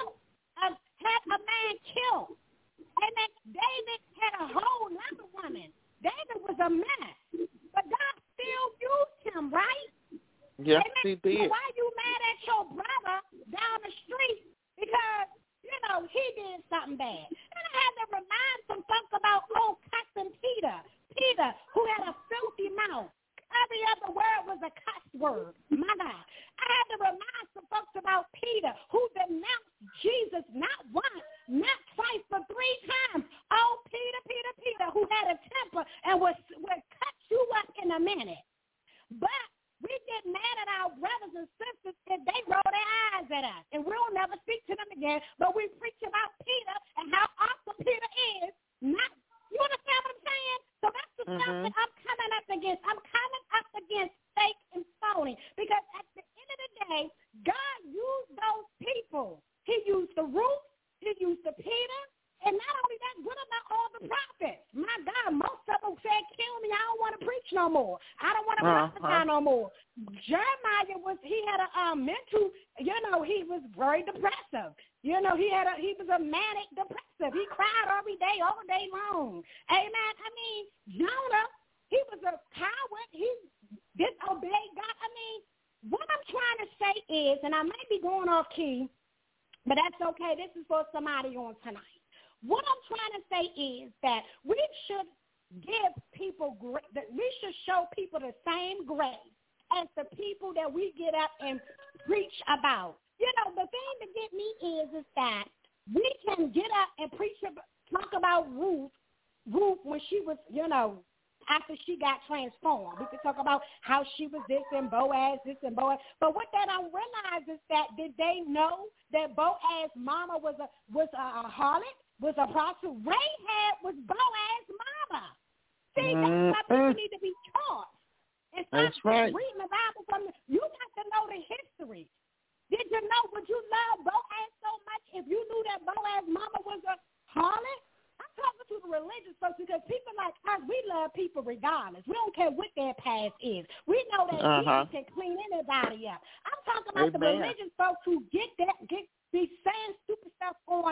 had a man killed. Amen? David had a whole other woman. David was a mess. But God still used him, right? Yes, amen? he did. So why you mad at your brother down the street? Because, you know, he did something bad. And I had to remind some folks about old cousin Peter, who had a filthy mouth. Every other word was a cuss word. My God. I had to remind some folks about Peter, who denounced Jesus not once, not twice, but 3 times. Oh, Peter, who had a temper and would cut you up in a minute. But we get mad at our brothers and sisters if they roll their eyes at us, and we'll never speak to them again. But we preach about Peter and how awesome Peter is. Not, you understand what I'm saying? So that's the stuff that I'm coming up against. I'm coming up against fake and phony, because at the end of the day, God used those people. He used the Ruth, he used the Peter, and not only that, what about all the prophets? My God, most of them said, kill me, I don't want to preach no more. I don't want to prophesy no more. Jeremiah he had a mental, you know, he was very depressive. You know, he was a manic depressive. He cried every day, all day long. Amen. I mean, Jonah, he was a coward. He disobeyed God. I mean, what I'm trying to say is, and I may be going off key, but that's okay. This is for somebody on tonight. What I'm trying to say is that we should give people we should show people the same grace as the people that we get up and preach about. You know, the thing to get me is that we can get up and talk about Ruth when she was, you know, after she got transformed. We could talk about how she was this and Boaz. But what they don't realize is that, did they know that Boaz's mama was a harlot? Was a prostitute. Rahab was Boaz's mama. See, that's something you need to be taught. That's right. Reading the Bible you got to know the history. Did you know, would you love Boaz so much if you knew that Boaz's mama was a harlot? I'm talking to the religious folks, because people like us, we love people regardless. We don't care what their past is. We know that Jesus can clean anybody up. I'm talking about the religious folks who get be saying stupid stuff on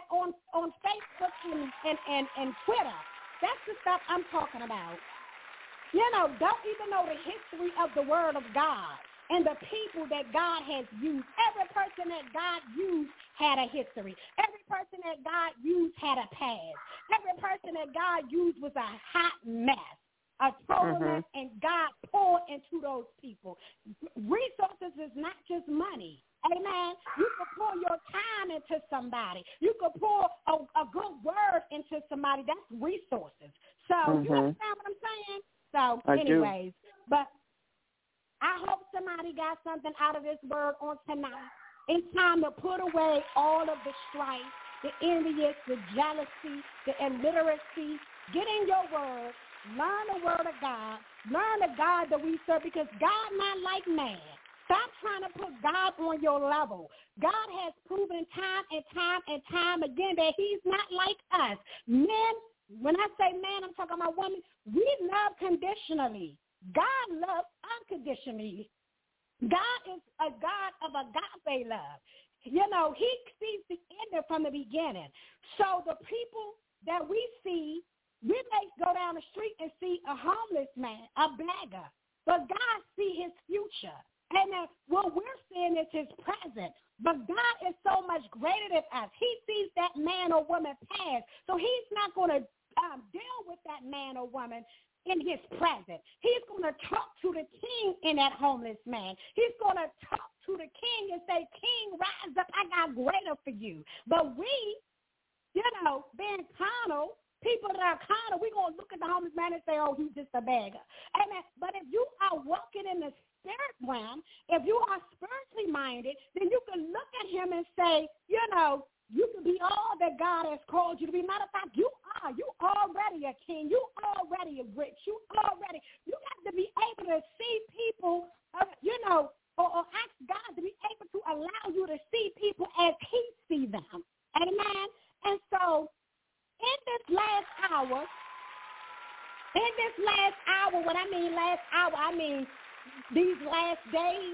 Facebook and Twitter. That's the stuff I'm talking about. You know, don't even know the history of the Word of God and the people that God has used. Every person that God used had a history. Every person that God used had a past. Every person that God used was a hot mess. atonement, and God poured into those people. Resources is not just money. Amen. You can pour your time into somebody. You can pour a good word into somebody. That's resources. So you understand what I'm saying? So anyways, but I hope somebody got something out of this word on tonight. It's time to put away all of the strife, the envious, the jealousy, the illiteracy. Get in your word. Learn the word of God. Learn the God that we serve, because God not like man. Stop trying to put God on your level. God has proven time and time and time again that he's not like us. Men, when I say man, I'm talking about women, we love conditionally. God loves unconditionally. God is a God of agape love. You know, he sees the end from the beginning. So the people that we see, we may go down the street and see a homeless man, a beggar, but God sees his future. And what we're seeing is his present. But God is so much greater than us. He sees that man or woman pass. So he's not going to deal with that man or woman in his present. He's going to talk to the king in that homeless man. He's going to talk to the king and say, King, rise up. I got greater for you. But we, being carnal, people that are carnal, we're going to look at the homeless man and say, oh, he's just a beggar. Amen. But if you are walking in the spirit realm, if you are spiritually minded, then you can look at him and say, you can be all that God has called you to be. Matter of fact, you already a king. You already rich. You got to be able to see people, or ask God to be able to allow you to see people as he sees them. Amen. And so in this last hour, when I mean last hour, I mean these last days,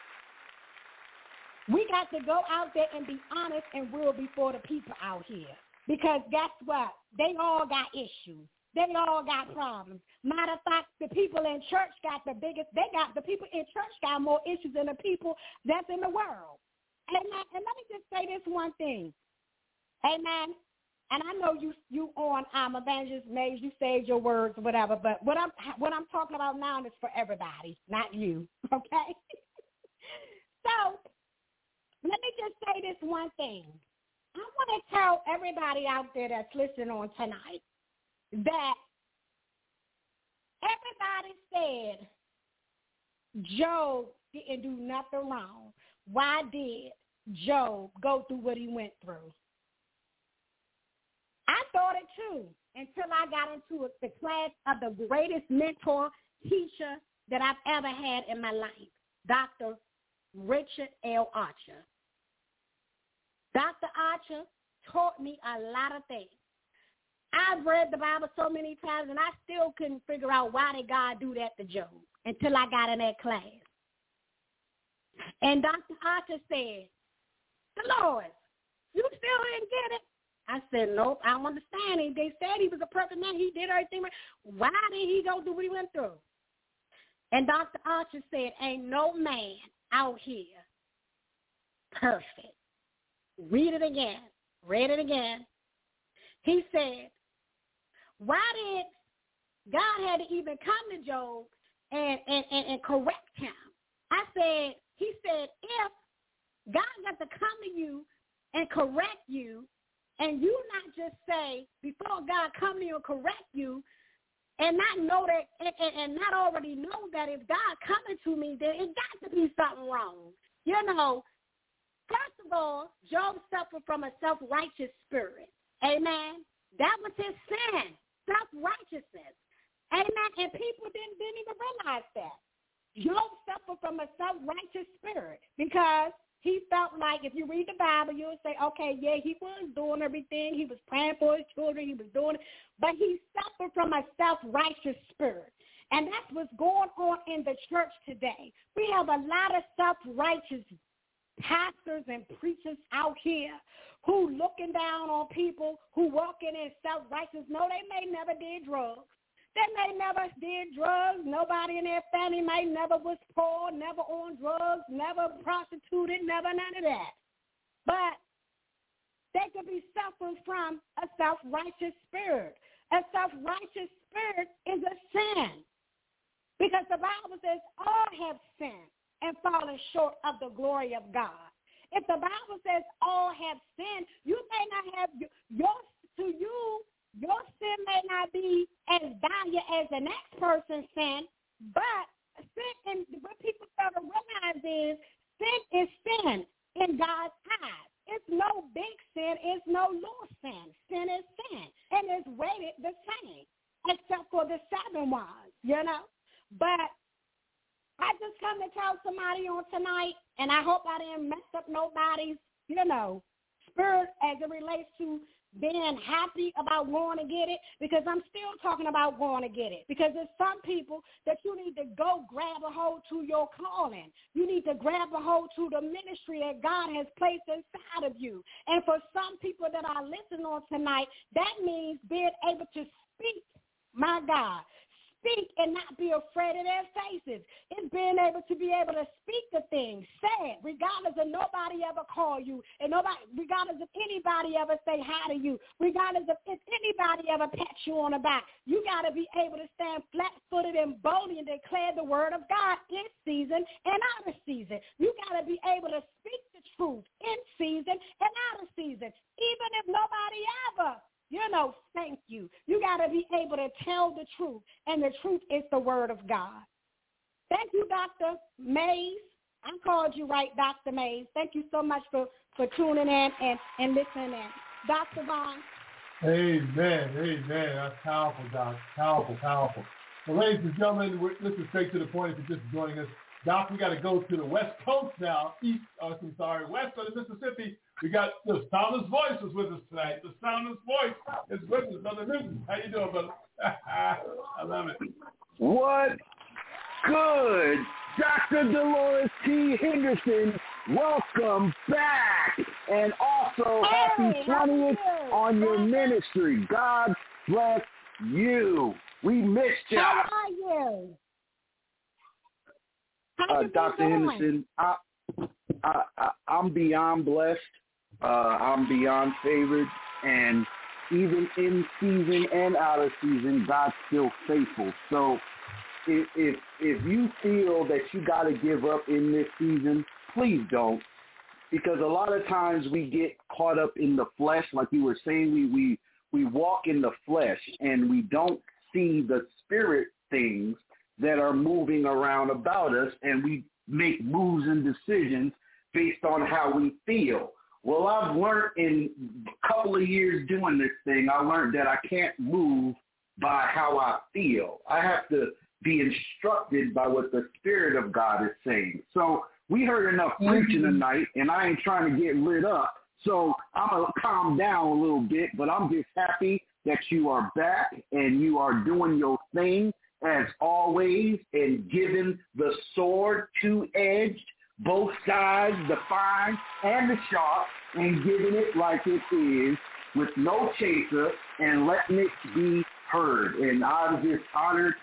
we got to go out there and be honest and real before the people out here. Because guess what? They all got issues. They all got problems. Matter of fact, the people in church the people in church got more issues than the people that's in the world. Amen. And let me just say this one thing. Amen. And I know you on Evangelist Mays, you saved your words or whatever, but what I'm talking about now is for everybody, not you. Okay? So let me just say this one thing. I want to tell everybody out there that's listening on tonight that everybody said Job didn't do nothing wrong. Why did Job go through what he went through? I thought it too until I got into the class of the greatest mentor, teacher that I've ever had in my life, Dr. Richard L. Archer. Dr. Archer taught me a lot of things. I've read the Bible so many times, and I still couldn't figure out why did God do that to Job until I got in that class. And Dr. Archer said, Dolores, you still didn't get it? I said, nope, I don't understand it. They said he was a perfect man. He did everything right. Why did he go through what he went through? And Dr. Archer said, ain't no man out here perfect. Read it again. He said, why did God had to even come to Job and correct him? He said, if God got to come to you and correct you, and you not just say, before God come to you and correct you, and not know that, and not already know that if God coming to me, then it got to be something wrong. First of all, Job suffered from a self-righteous spirit. Amen. That was his sin, self-righteousness. Amen. And people didn't even realize that. Job suffered from a self-righteous spirit because he felt like, if you read the Bible, you'll say, okay, yeah, he was doing everything. He was praying for his children. He was doing it. But he suffered from a self-righteous spirit. And that's what's going on in the church today. We have a lot of self-righteous pastors and preachers out here who looking down on people, who walking in self-righteous. No, they may never did drugs. They may never did drugs. Nobody in their family might never was poor, never on drugs, never prostituted, never none of that. But they could be suffering from a self-righteous spirit. A self-righteous spirit is a sin. Because the Bible says all have sinned and fallen short of the glory of God. If the Bible says all have sinned, you may not have your sin may not be as dire as the next person's sin, but sin, and what people start to realize is sin is sin in God's eyes. It's no big sin. It's no little sin. Sin is sin, and it's rated the same, except for the 7 ones, But I just come to tell somebody on tonight, and I hope I didn't mess up nobody's, spirit as it relates to being happy about going to get it, because I'm still talking about going to get it, because there's some people that you need to go grab a hold to your calling. You need to grab a hold to the ministry that God has placed inside of you. And for some people that are listening on tonight, that means being able to speak, my God, speak and not be afraid of their faces. It's being able to be able to speak the things, say it, regardless of nobody ever call you, and regardless if anybody ever say hi to you, regardless if anybody ever pat you on the back. You got to be able to stand flat-footed and boldly and declare the word of God in season and out of season. You got to be able to speak the truth in season and out of season, even if nobody ever thank you. You got to be able to tell the truth, and the truth is the word of God. Thank you, Dr. Mays. I called you right, Dr. Mays. Thank you so much for tuning in and listening in. Dr. Vaughn. Amen. That's powerful, Doc. Powerful. Well, ladies and gentlemen, listen straight to the point if you're just joining us. Doc, we got to go to the West Coast now. West of the Mississippi. We got the Soundless Voice is with us tonight. The Soundless Voice is with us. Brother Newton, how you doing, brother? I love it. What good? Dr. Dolores T. Henderson, welcome back. And also, happy 20th on your ministry. God bless you. We missed you. How are you? Dr. Henderson, I'm beyond blessed. I'm beyond favored, and even in season and out of season, God's still faithful. So if you feel that you got to give up in this season, please don't, because a lot of times we get caught up in the flesh, like you were saying. We walk in the flesh, and we don't see the spirit things that are moving around about us, and we make moves and decisions based on how we feel. Well, I've learned in a couple of years doing this thing, I learned that I can't move by how I feel. I have to be instructed by what the Spirit of God is saying. So we heard enough preaching tonight, and I ain't trying to get lit up. So I'm going to calm down a little bit, but I'm just happy that you are back and you are doing your thing as always, and giving the sword two-edged, both sides, the fine and the sharp, and giving it like it is with no chaser and letting it be heard. And I'm just honored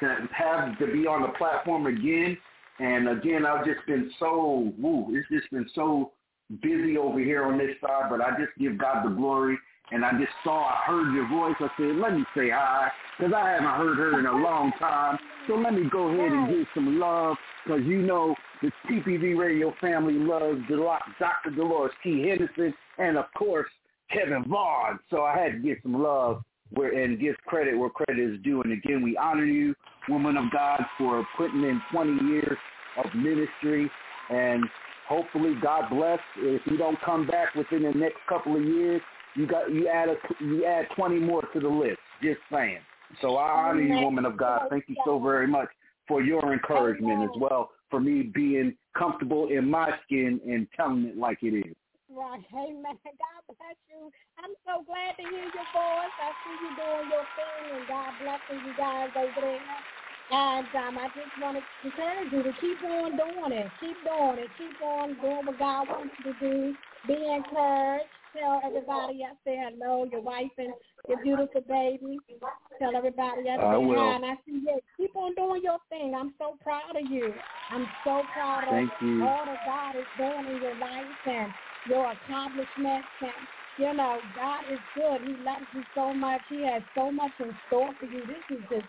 to be on the platform again. And again, I've just been it's just been so busy over here on this side, but I just give God the glory. And I heard your voice. I said, let me say hi, because I haven't heard her in a long time. So let me go ahead and give some love, because the TPV Radio family loves Dr. Dolores T. Henderson and, of course, Kevin Vaughn. So I had to give some love and give credit where credit is due. And, again, we honor you, woman of God, for putting in 20 years of ministry. And hopefully, God bless, if you don't come back within the next couple of years, you add 20 more to the list. Just saying. So I honor you, woman of God. Thank you so very much for your encouragement as well, for me being comfortable in my skin and telling it like it is. Right. Amen. God bless you. I'm so glad to hear your voice. I see you doing your thing, and God blessing you guys over there. And I just want to encourage you to keep on doing it. Keep doing it. Keep on doing what God wants you to do. Be encouraged. Tell everybody I say hello, your wife and your beautiful baby. Tell everybody I say hi. And I see you. Keep on doing your thing. I'm so proud of you. I'm so proud of all that God is doing in your life and your accomplishments. And You know, God is good. He loves you so much. He has so much in store for you. This is just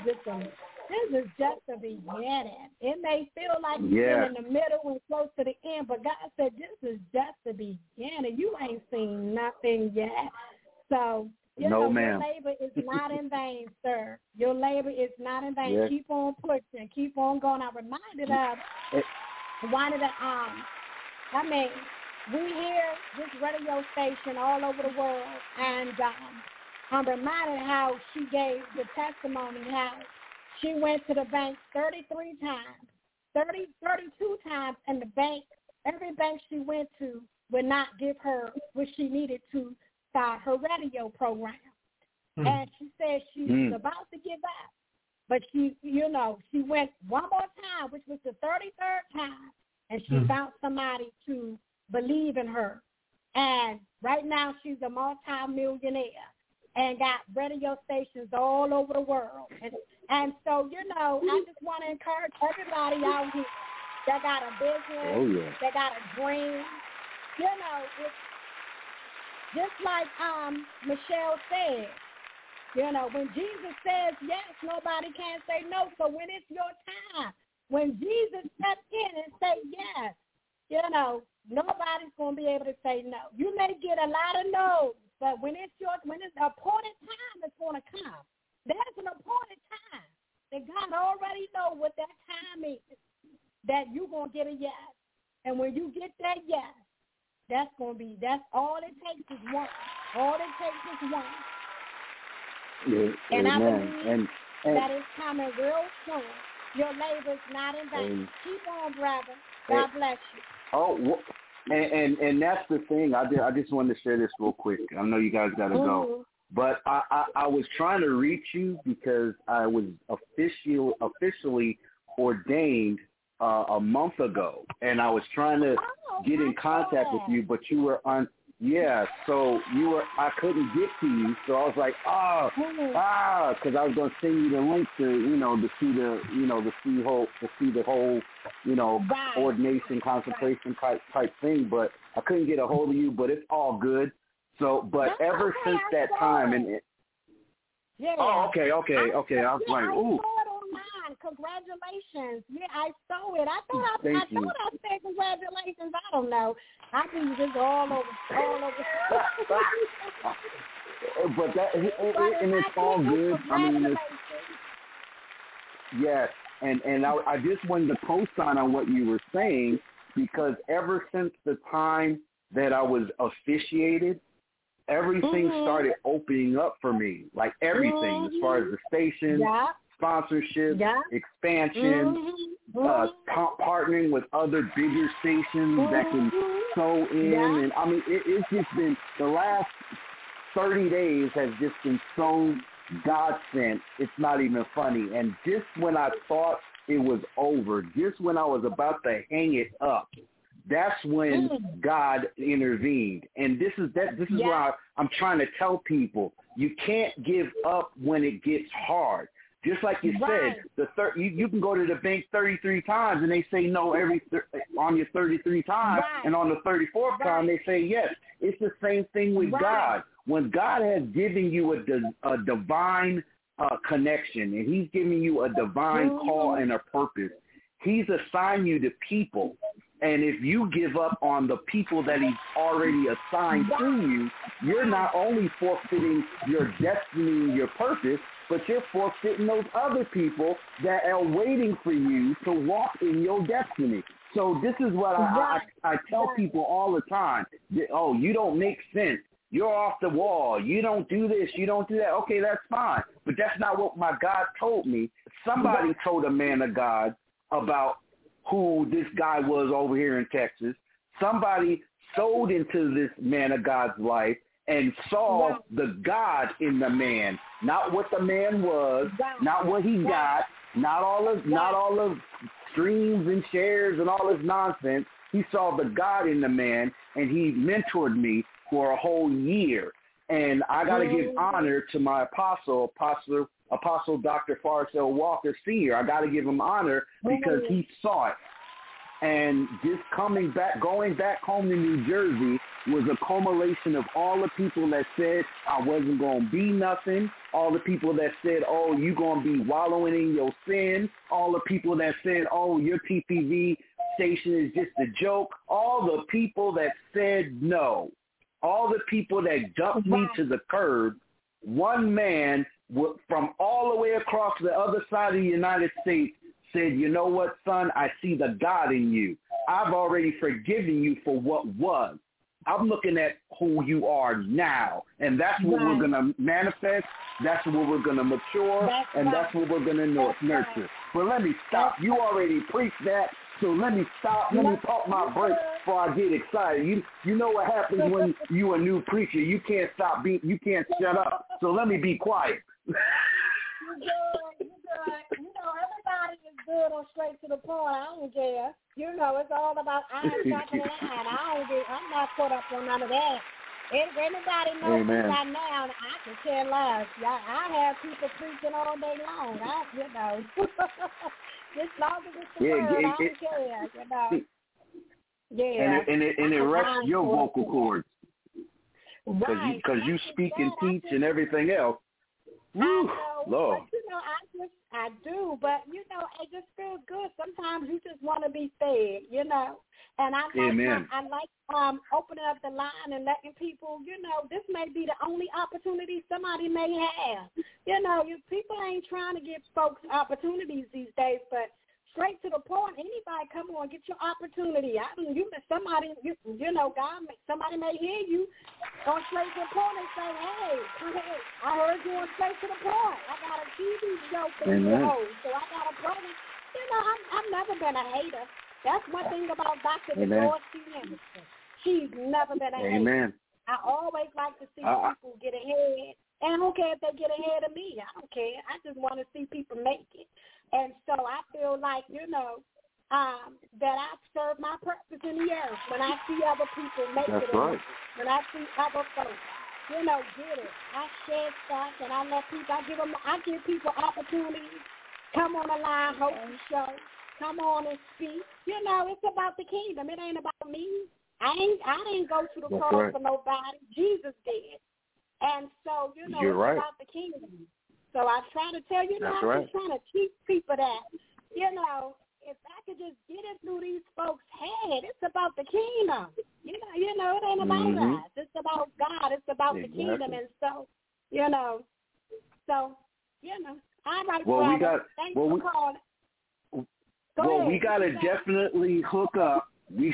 the beginning. It may feel like you're in the middle and close to the end, but God said this is just the beginning. You ain't seen nothing yet. So, you know, your labor is not in vain, sir. Your labor is not in vain. Yes. Keep on pushing. Keep on going. I'm reminded of one of the, we hear this radio station all over the world, and I'm reminded how she gave the testimony how she went to the bank 32 times, and the bank, every bank she went to would not give her what she needed to start her radio program. Mm-hmm. And she said she was about to give up, but she went one more time, which was the 33rd time, and she found somebody to believe in her. And right now she's a multi-millionaire and got radio stations all over the world. And so, you know, I just want to encourage everybody out here that got a business, that got a dream. You know, it's just like Michelle said, you know, when Jesus says yes, nobody can say no. So when it's your time, when Jesus steps in and say yes, you know, nobody's going to be able to say no. You may get a lot of no's, but when it's appointed time, it's going to come. There's an appointed time that God already knows what that time is, that you're going to get a yes. And when you get that yes, that's all it takes is one. All it takes is one. Yeah, and I believe that it's coming real soon. Your labor's not in vain. Keep on, brother. God bless you. Oh, and that's the thing. I just wanted to share this real quick. I know you guys got to go. But I was trying to reach you because I was officially ordained a month ago, and I was trying to get in contact with you, but you were on. Yeah, so I couldn't get to you, so I was like, because I was going to send you the link to, to see the whole, ordination, consecration type thing, but I couldn't get a hold of you, but it's all good. So, but ever since that time, okay. I was like, ooh. Congratulations. Yeah, I saw it. I thought I said congratulations. I don't know. I think it's all over. But it's all good. I mean, yes. And I just wanted to co-sign on what you were saying, because ever since the time that I was officiated, everything started opening up for me. Like everything, as far as the station, sponsorship, expansion, partnering with other bigger stations that can sew in. And I mean, it's just been, the last 30 days has just been so God sent. It's not even funny. And just when I thought it was over, just when I was about to hang it up, that's when God intervened. And this is why I'm trying to tell people, you can't give up when it gets hard. Just like you said, you can go to the bank 33 times and they say no on your 33 times, and on the 34th time they say yes. It's the same thing with God. When God has given you a divine connection, and he's giving you a divine call and a purpose, he's assigned you to people. And if you give up on the people that he's already assigned to you, you're not only forfeiting your destiny and your purpose, but you're forfeiting those other people that are waiting for you to walk in your destiny. So this is what I tell people all the time. Oh, you don't make sense. You're off the wall. You don't do this. You don't do that. Okay, that's fine. But that's not what my God told me. Somebody told a man of God about who this guy was over here in Texas. Somebody sowed into this man of God's life and saw the God in the man, not what the man was, not what he got, not all of streams and shares and all this nonsense. He saw the God in the man, and he mentored me for a whole year. And I got to give honor to my Apostle Dr. Forrest L. Walker Sr. I got to give him honor because he saw it. And just going back home to New Jersey was a culmination of all the people that said I wasn't going to be nothing, all the people that said, oh, you going to be wallowing in your sin, all the people that said, oh, your TPV station is just a joke, all the people that said no, all the people that dumped me to the curb. One man from all the way across the other side of the United States said, you know what, son, I see the God in you. I've already forgiven you for what was. I'm looking at who you are now, and that's what we're going to manifest. That's what we're going to mature, that's what we're going to nurture. But let me stop. You already preached that, so let me stop. Let me pump my brakes before I get excited. You know what happens when you a new preacher. You can't you can't shut up. So let me be quiet. You're good. You know, everybody is good on straight to the point. I don't care. You know, it's all about iron sharpening iron. I'm not caught up on none of that. If anybody knows me by now, I can tell lies. I have people preaching all day long. As long as it's the word, I don't care, you know. Yeah. And it rests your vocal cords. Because you speak and teach and everything else. Woo, Lord. But, I do, but, it just feels good. Sometimes you just want to be fed, And I like opening up the line and letting people, this may be the only opportunity somebody may have. People ain't trying to give folks opportunities these days, but straight to the point, anybody come on, get your opportunity. Somebody may hear you on straight to the point and say, hey, I heard you on straight to the point. I got a TV show for you, so I got a brother. I've never been a hater. That's one thing about Dr. Dorothy Anderson. She's never been a hater. I always like to see people get ahead. And I don't care if they get ahead of me. I don't care. I just want to see people make it. And so I feel like, that I serve my purpose in the earth when I see other people make it. Right. When I see other folks, get it. I share stuff and I give people opportunities. Come on the line, host the show. Come on and speak. It's about the kingdom. It ain't about me. I didn't go to the cross for nobody. Jesus did. And so, it's about the kingdom. So I try to tell I'm just trying to teach people that, if I could just get it through these folks' head, it's about the kingdom. It ain't about us. It's about God. It's about the kingdom. And so, all right, we got to definitely hook up.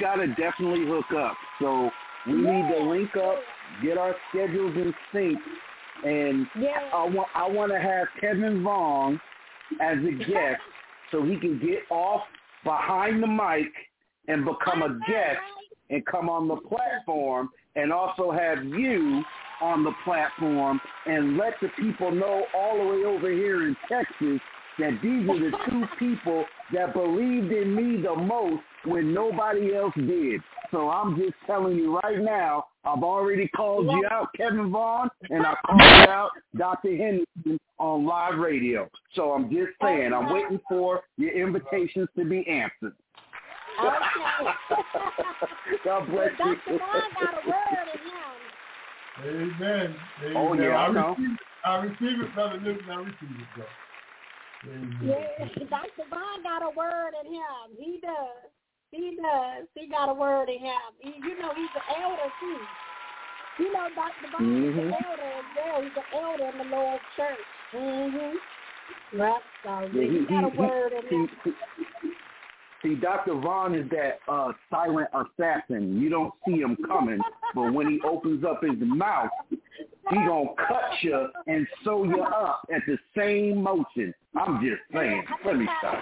So we need to link up, get our schedules in sync. And I want to have Kevin Vaughn as a guest so he can get off behind the mic and become a guest and come on the platform, and also have you on the platform and let the people know all the way over here in Texas that these are the two people that believed in me the most when nobody else did. So I'm just telling you right now, I've already called you out, Kevin Vaughn, and I called you out, Dr. Henderson, on live radio. So I'm just saying, I'm waiting for your invitations to be answered. Okay. God bless you. Dr. Vaughn got a word in him. Amen. Oh, yeah, I know. I receive it, Brother Newton. I receive it, bro. Yeah, Dr. Vaughn got a word in him. He does. He got a word in him. He's an elder, too. Dr. Vaughn is an elder as well. He's an elder in the Lord's church. Right, so he got a word in him. See, Dr. Vaughn is that silent assassin. You don't see him coming, but when he opens up his mouth, he gonna cut you and sew you up at the same motion. I'm just saying. Let me stop.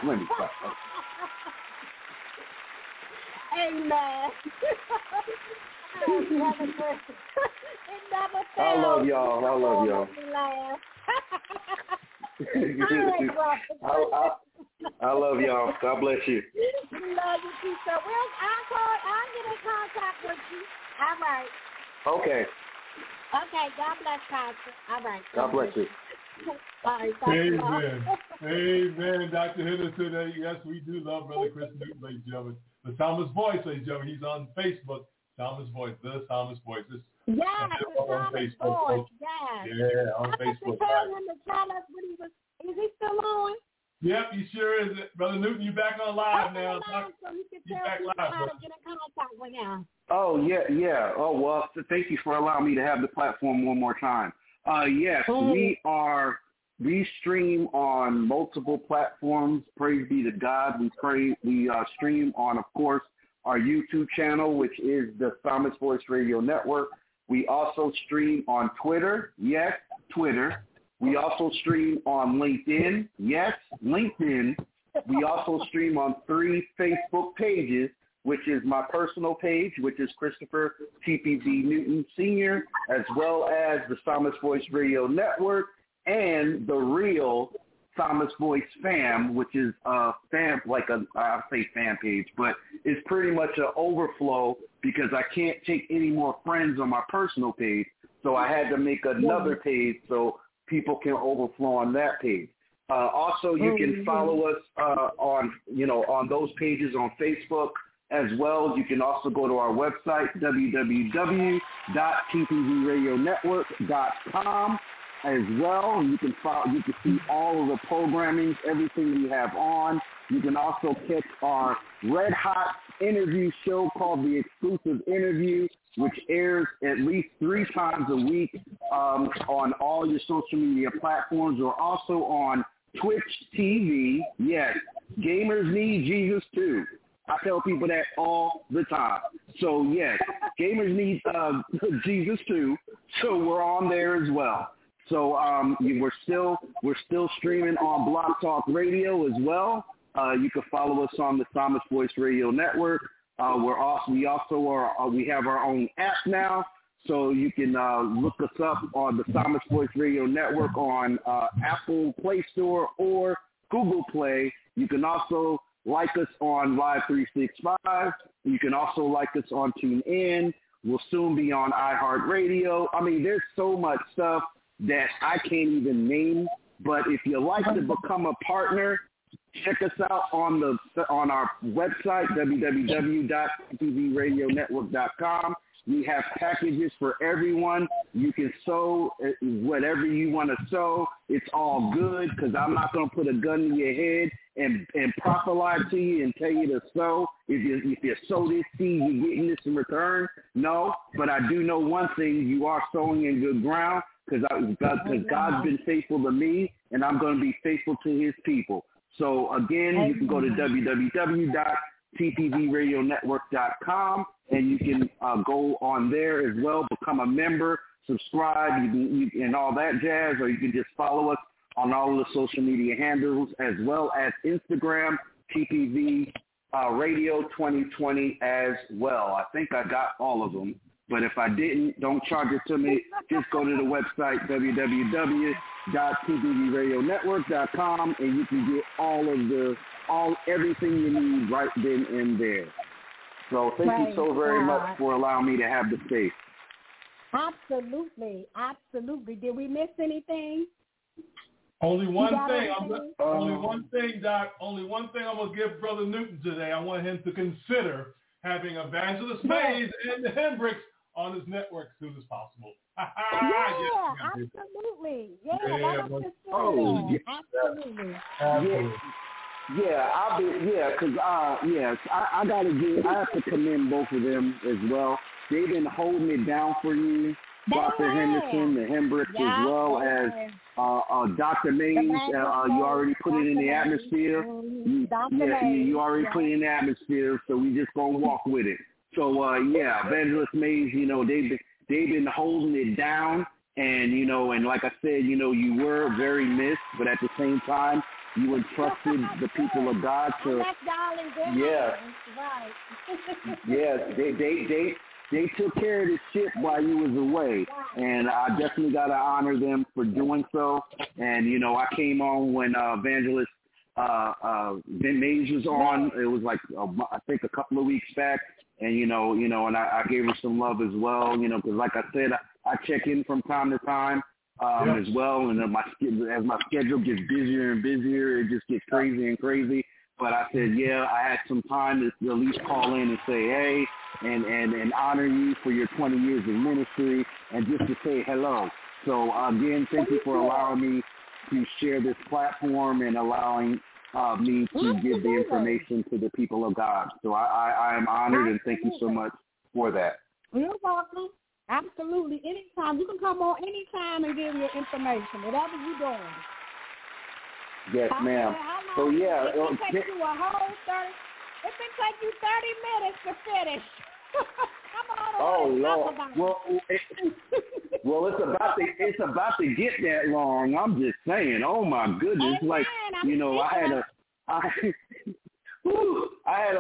Amen. I love y'all. I love y'all. God bless you. Love you too. So I'll get in contact with you. All right. Okay. Okay. God bless, Pastor. All right. God bless you. Amen. Amen, Dr. Henderson. Yes, we do love Brother Chris Newton, ladies and gentlemen. The Psalmist Voice, ladies and gentlemen. He's on Facebook. Psalmist Voice, the Psalmist Voice. The Psalmist Voice. Yeah, on Facebook. Tell him to tell us what he was. Is he still on? Yep, he sure is. Brother Newton, you back on live now. So you can tell people how to get in contact with him. Oh, yeah. Oh, well, thank you for allowing me to have the platform one more time. Yes, we stream on multiple platforms. Praise be to God. We stream on, of course, our YouTube channel, which is the Psalmist Voice Radio Network. We also stream on Twitter. Yes, Twitter. We also stream on LinkedIn. Yes, LinkedIn. We also stream on 3 Facebook pages, which is my personal page, which is Christopher TPV Newton Sr., as well as the Psalmist Voice Radio Network and the real Psalmist Voice Fam, which is a fan, I say fan page, but it's pretty much an overflow because I can't take any more friends on my personal page, so I had to make another page so people can overflow on that page. Also, you can follow us on those pages on Facebook as well. You can also go to our website, www.tpvradionetwork.com as well. You can see all of the programming, everything we have on. You can also catch our red hot interview show called The Exclusive Interview, which airs at least 3 times a week on all your social media platforms, or also on Twitch TV. Yes, gamers need Jesus too. I tell people that all the time. So yes, gamers need Jesus too. So we're on there as well. So we're still streaming on Blog Talk Radio as well. You can follow us on the Psalmist Voice Radio Network. We have our own app now, so you can look us up on the Psalmist Voice Radio Network on Apple Play Store or Google Play. You can also like us on Live 365. You can also like us on TuneIn. We'll soon be on iHeartRadio. I mean, there's so much stuff that I can't even name. But if you'd like to become a partner, check us out on our website, www.tvradionetwork.com. We have packages for everyone. You can sow whatever you want to sow. It's all good because I'm not going to put a gun in your head and prophesy to you and tell you to sow. If you sow this seed, you're getting this in return. No, but I do know one thing. You are sowing in good ground because God's been faithful to me, and I'm going to be faithful to his people. So, again, you can go to www.tpvradionetwork.com, and you can go on there as well, become a member, subscribe, and all that jazz, or you can just follow us on all of the social media handles, as well as Instagram, TPV Radio 2020 as well. I think I got all of them, but if I didn't, don't charge it to me. Just go to the website, www.tpvradionetwork.com, and you can get everything you need right then and there. So thank you so very much for allowing me to have the space. Absolutely. Did we miss anything? Only one thing, Doc. Only one thing I'm going to give Brother Newton today. I want him to consider having Evangelist Mays and the Hendricks on his network as soon as possible. Absolutely. Absolutely. I have to commend both of them as well. They've been holding it down for you, Dr. Henderson, the Hendricks, as well as Dr. Mays. You already put it in the atmosphere. You already put it in the atmosphere, so we just gonna walk with it. So Evangelist Mays, they've been holding it down, and and like I said, you were very missed, but at the same time, you entrusted the people of God to. They took care of the ship while you was away, and I definitely got to honor them for doing so. And I came on when Evangelist Ben Mays was on. It was like I think a couple of weeks back, and and I gave her some love as well. Because like I said, I check in from time to time, as well. And as my schedule gets busier and busier, it just gets crazy and crazy. But I said, I had some time to at least call in and say, hey, and honor you for your 20 years of ministry and just to say hello. So, again, thank you for allowing me to share this platform and allowing me to give the information to the people of God. So I am honored and thank you so much for that. You're welcome. Absolutely. Anytime. You can come on anytime and give your information, whatever you're doing. Yes, ma'am. So, it can take you a whole 30. It can take you 30 minutes to finish. Come on. Well, it's about to get that long. I'm just saying. Oh my goodness! Amen. I had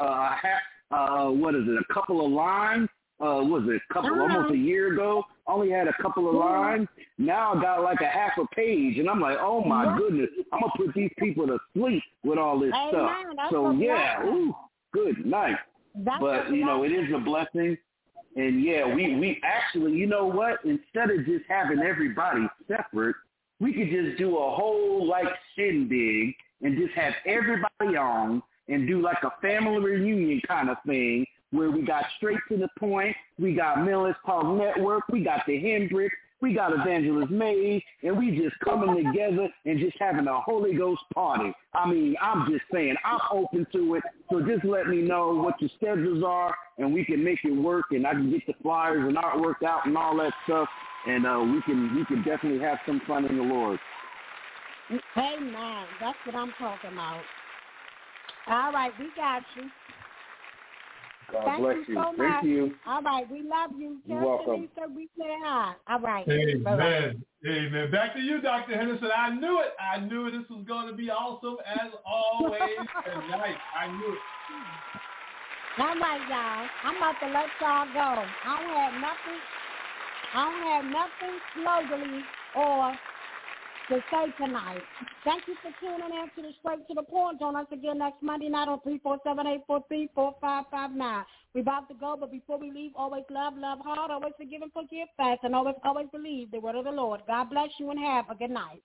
a couple of lines. Almost a year ago? Only had a couple of lines. Now I got like a half a page, and I'm like, oh my goodness, I'm gonna put these people to sleep with all this stuff. So good night. But it is a blessing, and we actually, you know what? Instead of just having everybody separate, we could just do a whole shindig and just have everybody on and do like a family reunion kind of thing, where we got straight to the point. We got Millis Talk Network. We got the Hendricks. We got Evangelist Mays. And we just coming together and just having a Holy Ghost party. I mean, I'm just saying, I'm open to it. So just let me know what your schedules are, and we can make it work, and I can get the flyers and artwork out and all that stuff. And we can definitely have some fun in the Lord. Amen. That's what I'm talking about. All right, we got you. God bless you. Thank you. All right, we love you. You're welcome. So we say hi. All right. Amen. Bye-bye. Amen. Back to you, Dr. Henderson. I knew it. I knew this was going to be awesome as always tonight. I knew it. All right, y'all. I'm about to let y'all go. I don't have nothing slowly or to say tonight. Thank you for tuning in to the Straight to the Point. Join us again next Monday night on 347-843-4559. We're about to go, but before we leave, always love hard, always forgive and forgive fast, and always believe the word of the Lord. God bless you and have a good night.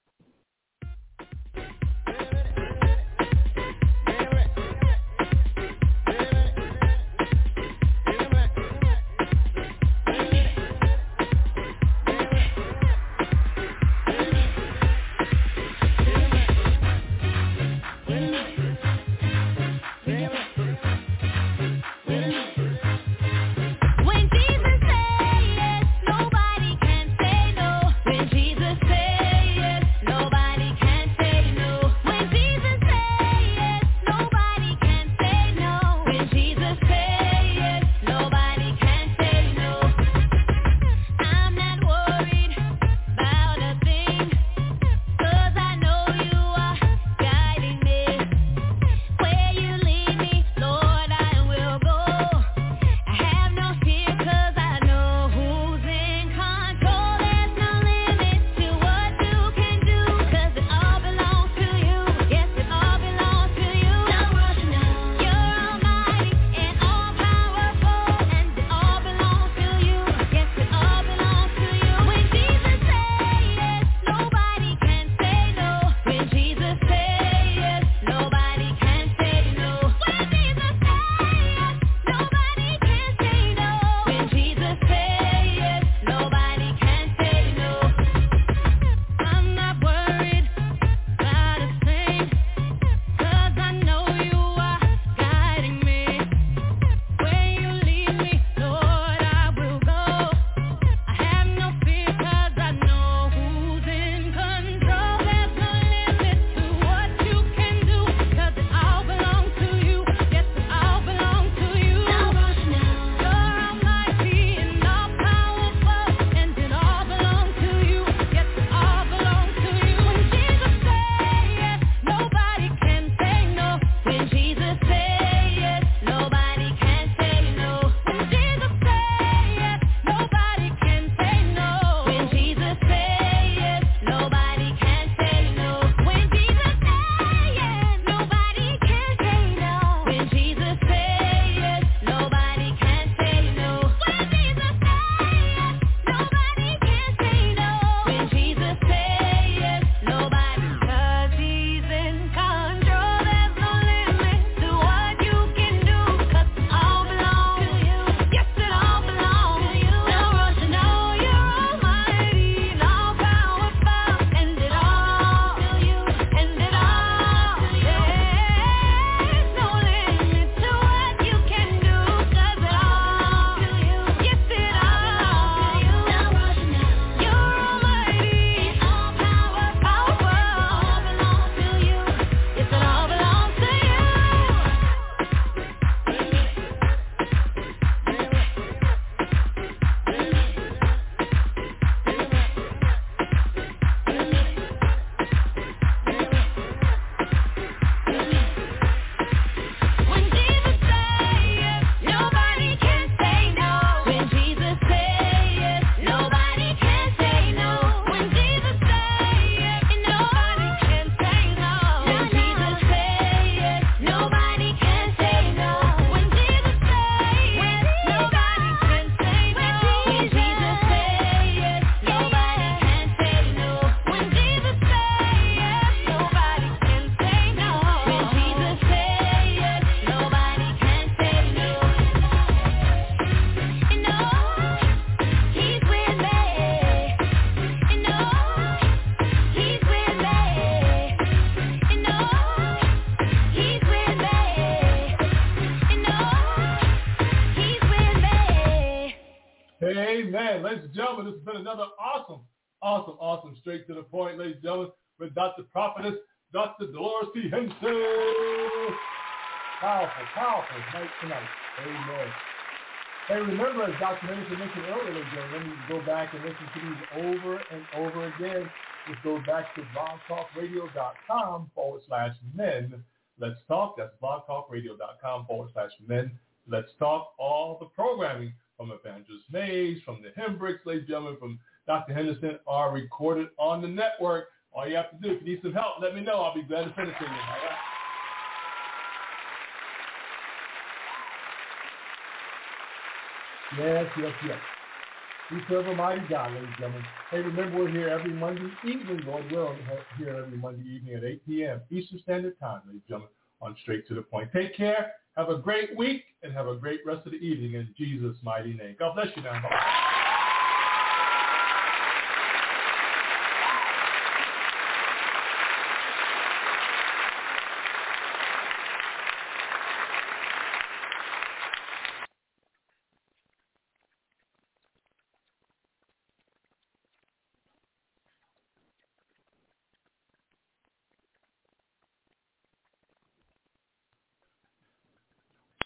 Ladies and gentlemen, this has been another awesome, straight to the point, ladies and gentlemen, with Dr. Prophetess, Dr. Dolores T. Henson. Powerful night tonight. Amen. Hey, remember, as Dr. Henson mentioned earlier, ladies and gentlemen, you can go back and listen to these over and over again. Just go back to blogtalkradio.com/men. Let's talk. That's blogtalkradio.com/men. Let's talk. All the programming from Evangelist Mays, from the Hembricks, ladies and gentlemen, from Dr. Henderson are recorded on the network. All you have to do, if you need some help, let me know. I'll be glad to send it to you. All right? Yes. We serve a mighty God, ladies and gentlemen. Hey, remember, we're here every Monday evening, Lord willing, here every Monday evening at 8 p.m. Eastern Standard Time, ladies and gentlemen, on Straight to the Point. Take care. Have a great week, and have a great rest of the evening in Jesus' mighty name. God bless you now. Bye.